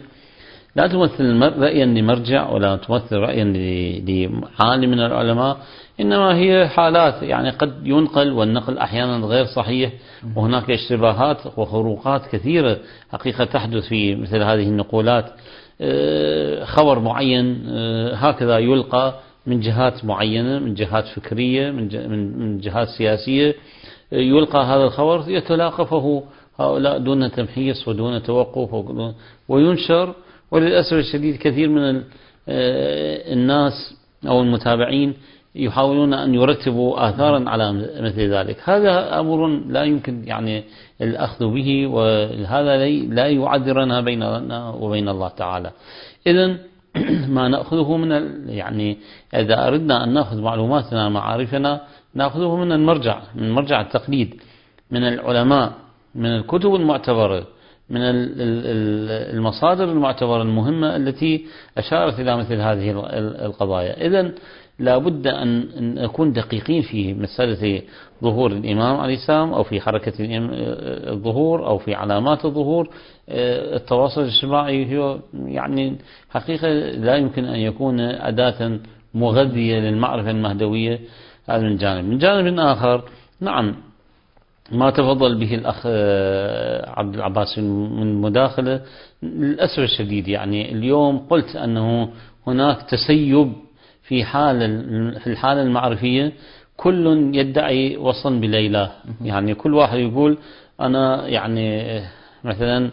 رأيا لمرجع ولا تمثل رأيا لعالم من العلماء، إنما هي حالات، يعني قد ينقل والنقل أحيانا غير صحيح، وهناك اشتباهات وخروقات كثيرة حقيقة تحدث في مثل هذه النقولات. خبر معين هكذا يلقى من جهات معينة، من جهات فكرية، من جهات سياسية، يلقى هذا الخبر يتلاقفه هؤلاء دون تمحيص ودون توقف وينشر، وللأسف الشديد كثير من الناس أو المتابعين يحاولون أن يرتبوا آثارا على مثل ذلك. هذا أمر لا يمكن يعني الأخذ به، وهذا لا يعذرنا بيننا وبين الله تعالى. إذن ما نأخذه يعني إذا أردنا أن نأخذ معلوماتنا معارفنا نأخذه من مرجع التقليد، من العلماء، من الكتب المعتبرة، من المصادر المعتبرة المهمة التي أشارت إلى مثل هذه القضايا. إذن لا بد أن نكون دقيقين في مسألة ظهور الإمام عليه السلام أو في حركة الظهور أو في علامات الظهور. التواصل الاجتماعي هو يعني حقيقة لا يمكن أن يكون أداة مغذية للمعرفة المهدوية. هذا من جانب. من جانب آخر نعم ما تفضل به الأخ عبد العباس من مداخلة، للأسف الشديد يعني اليوم قلت أنه هناك تسيب في الحالة المعرفية، كل يدعي وصلا بليلى، يعني كل واحد يقول أنا يعني مثلا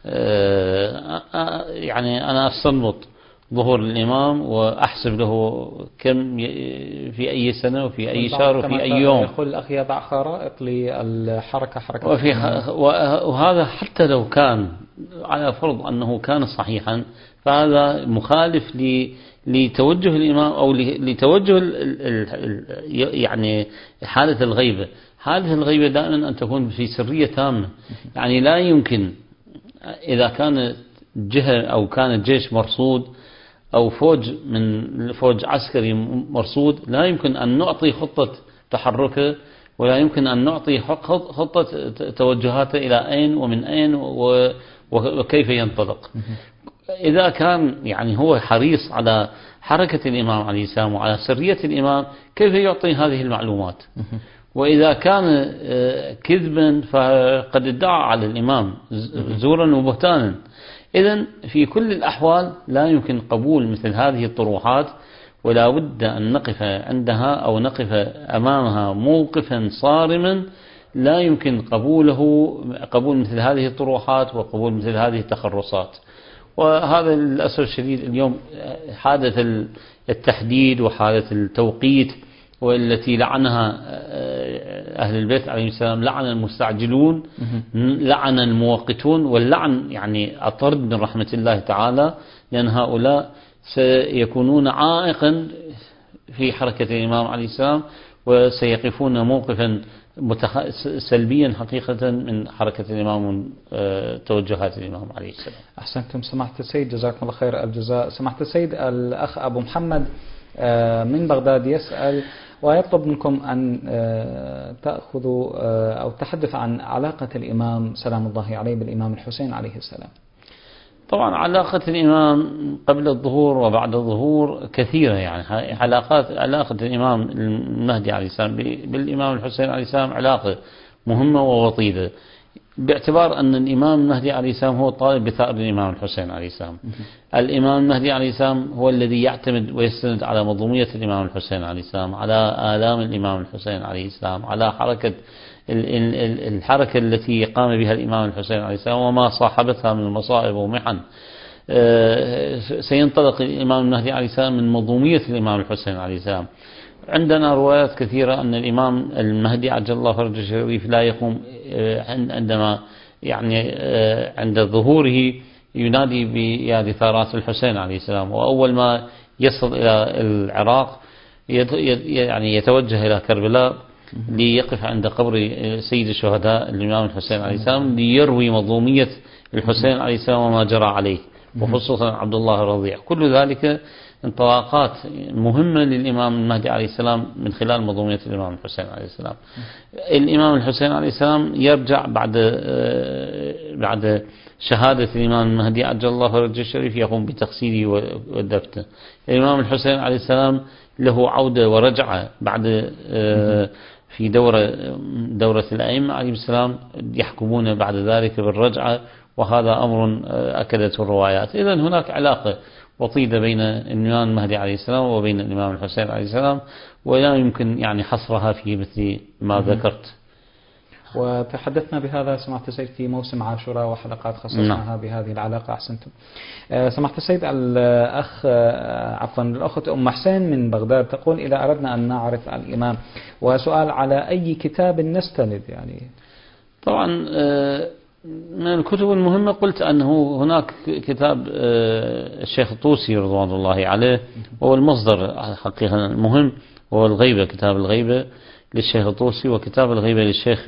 يعني أنا أستنبط ظهور الإمام وأحسب له كم في أي سنة وفي أي شهر وفي أي يوم. يقول الأخ يضع خرائط للحركة وهذا حتى لو كان على فرض أنه كان صحيحا فهذا مخالف لتوجه الإمام أو لتوجه يعني حالة الغيبة. حالة الغيبة دائما أن تكون في سرية تامة، يعني لا يمكن إذا كانت جهة أو كان الجيش مرصود أو فوج عسكري مرصود لا يمكن أن نعطي خطة تحركه ولا يمكن أن نعطي خطة توجهاته إلى أين ومن أين وكيف ينطلق. إذا كان يعني هو حريص على حركة الإمام عليه السلام وعلى سرية الإمام كيف يعطي هذه المعلومات؟ وإذا كان كذبا فقد ادعى على الإمام زورا وبهتانا. إذن في كل الأحوال لا يمكن قبول مثل هذه الطروحات، ولا بد أن نقف عندها أو نقف أمامها موقفا صارما لا يمكن قبول مثل هذه الطروحات وقبول مثل هذه التخرصات. وهذا للأسف الشديد اليوم حادث التحديد وحالة التوقيت، والتي لعنها أهل البيت عليهم السلام، لعن المستعجلون، لعن الموقتون، واللعن يعني الطرد من رحمة الله تعالى، لأن هؤلاء سيكونون عائقا في حركة الإمام عليه السلام، وسيقفون موقفا سلبيا حقيقة من حركة الإمام توجهات الإمام عليه السلام. أحسنتم سماحة السيد، جزاكم الله خير الجزاء. سماحة السيد، الأخ أبو محمد من بغداد يسأل ويطلب منكم أن تأخذوا أو تحدث عن علاقة الإمام سلام الله عليه بالإمام الحسين عليه السلام. طبعا علاقة الإمام قبل الظهور وبعد الظهور كثيرة، يعني علاقة الإمام المهدي عليه السلام بالإمام الحسين عليه السلام علاقة مهمة ووطيدة، باعتبار أن الإمام المهدي عليه السلام هو طالب بثأر الإمام الحسين عليه السلام. الإمام المهدي عليه السلام هو الذي يعتمد ويستند على مظلومية الإمام الحسين عليه السلام، على آلام الإمام الحسين عليه السلام، على الحركة التي قام بها الإمام الحسين عليه السلام وما صاحبتها من المصائب ومحن. سينطلق الإمام المهدي عليه السلام من مظلومية الإمام الحسين عليه السلام. عندنا روايات كثيرة أن الإمام المهدي عجل الله فرجه الشريف لا يقوم عندما يعني عند ظهوره ينادي بيا ثارات الحسين عليه السلام، وأول ما يصل إلى العراق يعني يتوجه إلى كربلاء ليقف عند قبر سيد الشهداء الإمام الحسين عليه السلام ليروي مظلومية الحسين عليه السلام وما جرى عليه، وخصوصا عبد الله الرضيع. كل ذلك انطلاقات مهمة للإمام المهدي عليه السلام من خلال مظلومية الإمام الحسين عليه السلام. الإمام الحسين عليه السلام يرجع بعد شهادة الإمام المهدي عجل الله فرجه الشريف يقوم بتغسيله ودفنه. الإمام الحسين عليه السلام له عودة ورجعة بعد في دورة الأئمة عليهم السلام، يحكمون بعد ذلك بالرجعة، وهذا أمر أكدته الروايات. إذن هناك علاقة وطيدة بين الإمام المهدي عليه السلام وبين الإمام الحسين عليه السلام، ولا يمكن يعني حصرها في مثل ما ذكرت. وتحدثنا بهذا سماحة السيد في موسم عاشوراء وحلقات خصصناها بهذه العلاقة. أحسنتم. سماحة السيد، الأخت أم حسين من بغداد تقول إذا أردنا أن نعرف الإمام، وسؤال على أي كتاب نستند يعني. طبعا من الكتب المهمة قلت أنه هناك كتاب الشيخ الطوسي رضوان الله عليه، وهو المصدر حقيقة المهم، وهو الغيبة، كتاب الغيبة للشيخ الطوسي، وكتاب الغيبة للشيخ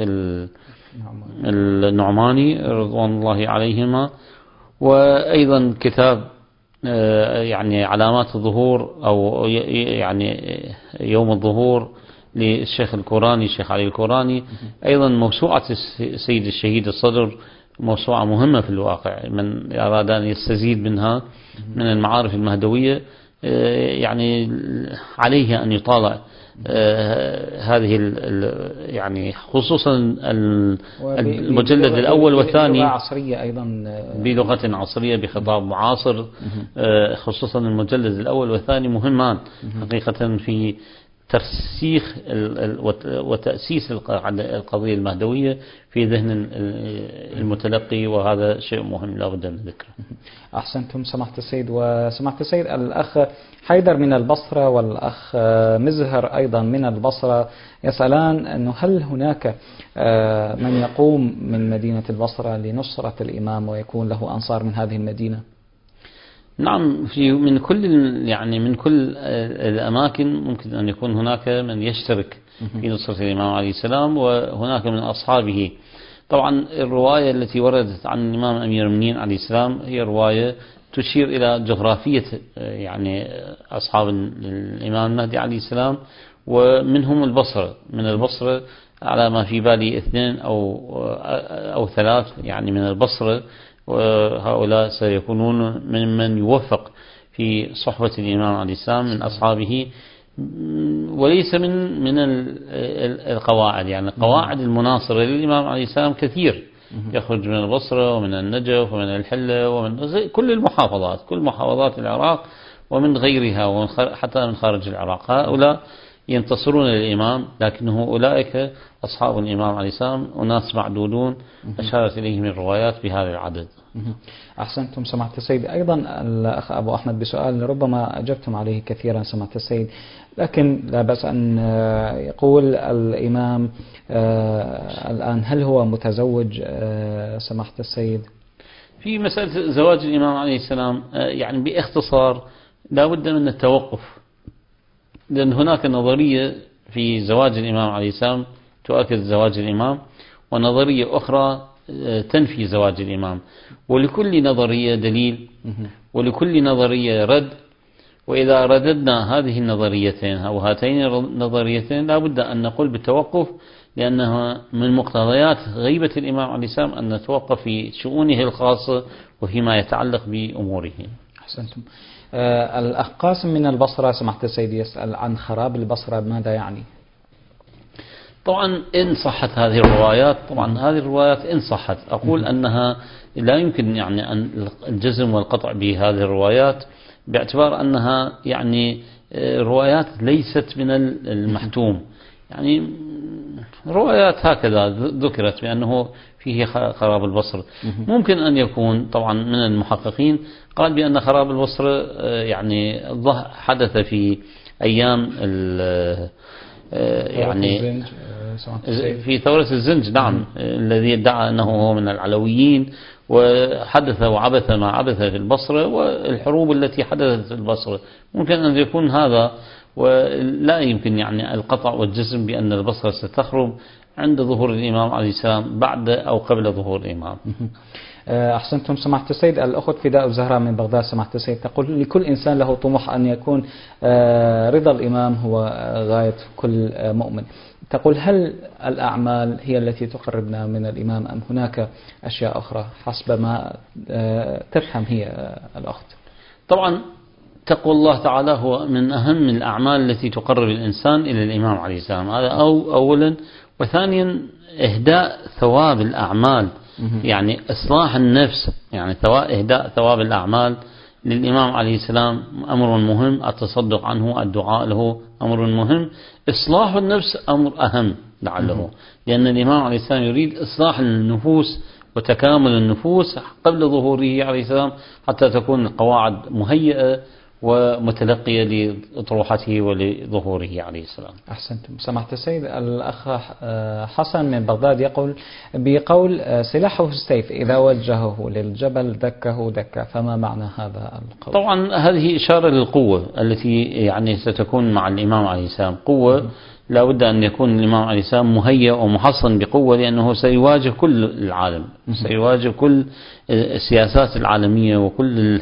النعماني رضوان الله عليهما، وأيضا كتاب يعني علامات الظهور أو يعني يوم الظهور للشيخ الكوراني، الشيخ علي الكوراني. أيضا موسوعة السيد الشهيد الصدر، موسوعة مهمة في الواقع، من أراد أن يستزيد منها من المعارف المهدوية يعني عليه أن يطالع هذه يعني خصوصا المجلد الأول والثاني بلغة عصرية أيضا، بلغة عصرية بخطاب معاصر. خصوصا المجلد الأول والثاني مهمان حقيقة في ترسيخ وتأسيس القضية المهدوية في ذهن المتلقي، وهذا شيء مهم لا بد من ذكره. أحسنتم سماحة السيد. وسماحة السيد، الأخ حيدر من البصرة والأخ مزهر أيضا من البصرة يسألان أنه هل هناك من يقوم من مدينة البصرة لنصرة الإمام ويكون له أنصار من هذه المدينة؟ نعم، من كل الأماكن ممكن أن يكون هناك من يشترك في نصرة الإمام عليه السلام، وهناك من أصحابه. طبعا الرواية التي وردت عن الإمام أمير المؤمنين عليه السلام هي رواية تشير إلى جغرافية يعني أصحاب الإمام المهدي عليه السلام، ومنهم البصرة. من البصرة على ما في بالي 2 أو 3 يعني من البصرة، وهؤلاء سيكونون ممن يوفق في صحبة الإمام عليه السلام من أصحابه، وليس من القواعد. يعني قواعد المناصرة للإمام عليه السلام كثير، يخرج من البصرة ومن النجف ومن الحلة ومن كل المحافظات، كل محافظات العراق ومن غيرها، حتى من خارج العراق. هؤلاء ينتصرون للإمام، لكنه أولئك أصحاب الإمام عليه السلام أناس معدودون أشارت إليهم الروايات بهذا العدد. أحسنتم سماحة السيد. أيضا الأخ أبو أحمد بسؤال ربما أجبتم عليه كثيرا سماحة السيد، لكن لا بأس أن يقول الإمام الآن هل هو متزوج سماحة السيد؟ في مسألة زواج الإمام عليه السلام يعني باختصار لا بد من التوقف، لأن هناك نظرية في زواج الإمام عليه السلام تؤكد زواج الإمام، ونظرية أخرى تنفي زواج الإمام، ولكل نظرية دليل ولكل نظرية رد. وإذا رددنا هذه النظريتين أو هاتين النظريتين لا بد أن نقول بالتوقف، لأنها من مقتضيات غيبة الإمام عليه السلام أن نتوقف في شؤونه الخاصة وفيما يتعلق بأموره. أحسنتم. الأخ قاسم من البصرة سماحة السيد يسأل عن خراب البصرة، ماذا يعني؟ طبعا إن صحت هذه الروايات، طبعا هذه الروايات إن صحت أقول أنها لا يمكن يعني أن الجزم والقطع بهذه الروايات، باعتبار أنها يعني روايات ليست من المحتوم، يعني روايات هكذا ذكرت بأنه فيه خراب البصر. ممكن أن يكون طبعا من المحققين قال بأن خراب البصر يعني حدث في أيام يعني في ثورة الزنج، نعم، الذي ادعى أنه هو من العلويين وحدث وعبث ما عبث في البصرة والحروب التي حدثت في البصرة. ممكن أن يكون هذا، ولا يمكن يعني القطع والجزم بأن البصرة ستخرب عند ظهور الإمام عليه السلام بعد أو قبل ظهور الإمام. أحسنتم سماحة السيد. الأخت فداء الزهراء من بغداد سماحة السيد تقول لكل إنسان له طموح أن يكون رضا الإمام هو غاية كل مؤمن. تقول هل الأعمال هي التي تقربنا من الإمام أم هناك أشياء أخرى حسب ما تفهم هي الأخت؟ طبعا تقوى الله تعالى هو من أهم الأعمال التي تقرب الإنسان إلى الإمام عليه السلام، هذا أولا. وثانيا إهداء ثواب الأعمال، يعني إصلاح النفس، يعني إهداء ثواب الأعمال للإمام عليه السلام أمر مهم، التصدق عنه الدعاء له أمر مهم، إصلاح النفس أمر أهم لعله، لأن الإمام عليه السلام يريد إصلاح النفوس وتكامل النفوس قبل ظهوره عليه السلام حتى تكون القواعد مهيئة ومتلقية لأطروحته ولظهوره عليه السلام. أحسنتم سماحة السيد. الأخ حسن من بغداد يقول بقول سلاحه السيف إذا وجهه للجبل دكه دكة، فما معنى هذا القول؟ طبعا هذه إشارة للقوة التي يعني ستكون مع الإمام عليه السلام، قوة لا بد أن يكون الإمام عليه السلام مهيأ ومحصن بقوة، لأنه سيواجه كل العالم، سيواجه كل السياسات العالمية وكل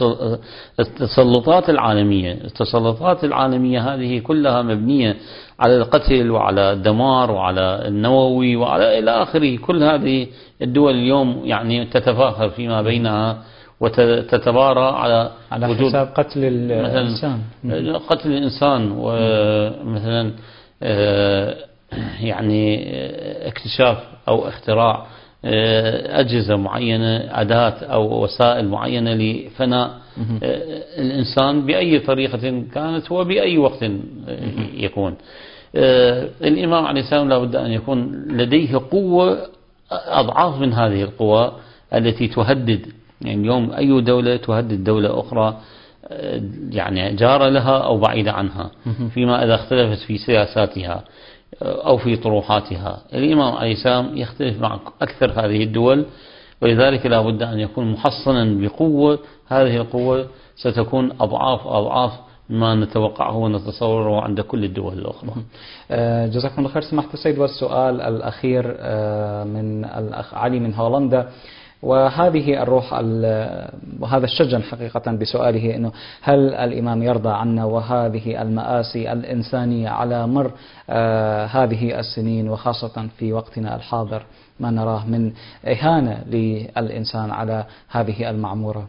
التسلطات العالمية. التسلطات العالمية هذه كلها مبنية على القتل وعلى الدمار وعلى النووي وعلى إلى آخره. كل هذه الدول اليوم يعني تتفاخر فيما بينها وتتبارى على حساب قتل الإنسان، قتل الإنسان، ومثلا يعني اكتشاف أو اختراع أجهزة معينة، أداة أو وسائل معينة لفناء الإنسان بأي طريقة كانت وبأي وقت يكون. الإمام عليه السلام لا بد أن يكون لديه قوة أضعاف من هذه القوى التي تهدد، يعني اليوم أي دولة تهدد دولة أخرى يعني جارة لها أو بعيدة عنها، فيما إذا اختلفت في سياساتها أو في طروحاتها. الإمام عليه السلام يختلف مع أكثر هذه الدول، ولذلك لا بد أن يكون محصنا بقوة. هذه القوة ستكون أضعاف ما نتوقعه ونتصوره عند كل الدول الأخرى. جزاكم الله خير سماحة السيد. والسؤال الأخير من الأخ علي من هولندا، وهذه الروح وهذا الشجن حقيقة بسؤاله إنه هل الإمام يرضى عنا وهذه المآسي الإنسانية على مر هذه السنين، وخاصة في وقتنا الحاضر ما نراه من إهانة للإنسان على هذه المعمورة؟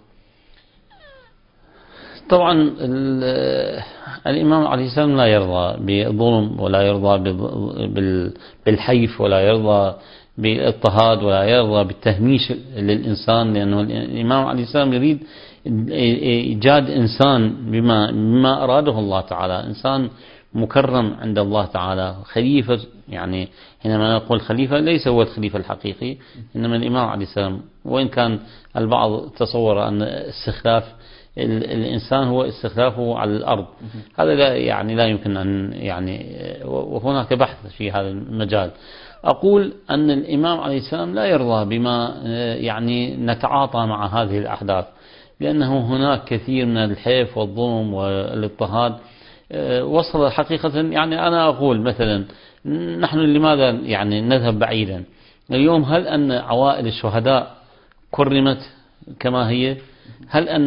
طبعا الإمام عليه السلام لا يرضى بالظلم ولا يرضى بالحيف ولا يرضى بالاضطهاد ولا يرضى بالتهميش للإنسان، لأنه الإمام عليه السلام يريد إيجاد إنسان بما أراده الله تعالى، إنسان مكرم عند الله تعالى، خليفة. يعني حينما نقول خليفة ليس هو الخليفة الحقيقي، إنما الإمام عليه السلام، وإن كان البعض تصور أن استخلاف الإنسان هو استخلافه على الأرض، هذا لا يمكن أن وهناك بحث في هذا المجال. أقول أن الإمام عليه السلام لا يرضى بما نتعاطى مع هذه الأحداث، لأنه هناك كثير من الحيف والظلم والاضطهاد وصل حقيقة. أنا أقول مثلا نحن لماذا نذهب بعيدا اليوم؟ هل أن عوائل الشهداء كرمت كما هي؟ هل أن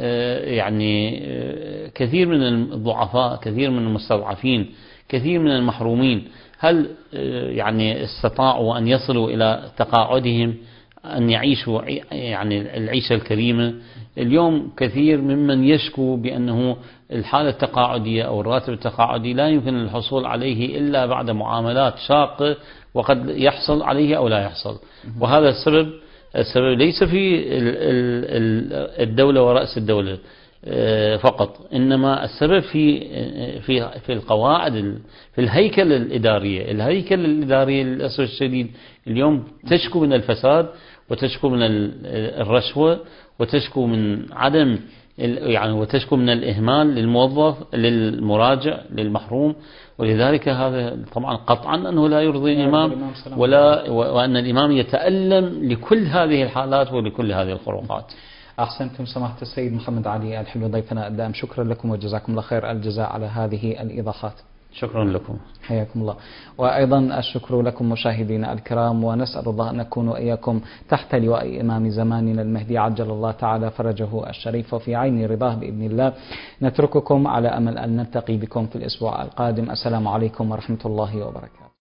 كثير من الضعفاء، كثير من المستضعفين، كثير من المحرومين، هل استطاعوا أن يصلوا إلى تقاعدهم، أن يعيشوا العيشة الكريمة؟ اليوم كثير ممن يشكو بأنه الحالة التقاعدية أو الراتب التقاعدي لا يمكن الحصول عليه إلا بعد معاملات شاقة، وقد يحصل عليه أو لا يحصل. وهذا السبب ليس في الدولة ورأس الدولة فقط، إنما السبب في القواعد، في الهيكل الإدارية للأسف الشديد اليوم تشكو من الفساد، وتشكو من الرشوة، وتشكو من عدم وتشكو من الإهمال للموظف، للمراجع، للمحروم. ولذلك هذا طبعا قطعا أنه لا يرضي الإمام، وأن الإمام يتألم لكل هذه الحالات ولكل هذه الخروقات. أحسنتم سماحة السيد محمد علي الحلو ضيفنا الدائم، شكرا لكم وجزاكم الله خير الجزاء على هذه الإيضاحات. شكرا لكم، حياكم الله. وأيضا الشكر لكم مشاهدينا الكرام، ونسأل الله أن نكون وإياكم تحت لواء إمام زماننا المهدي عجل الله تعالى فرجه الشريف وفي عين رضاه بإذن الله. نترككم على أمل أن نلتقي بكم في الأسبوع القادم. السلام عليكم ورحمة الله وبركاته.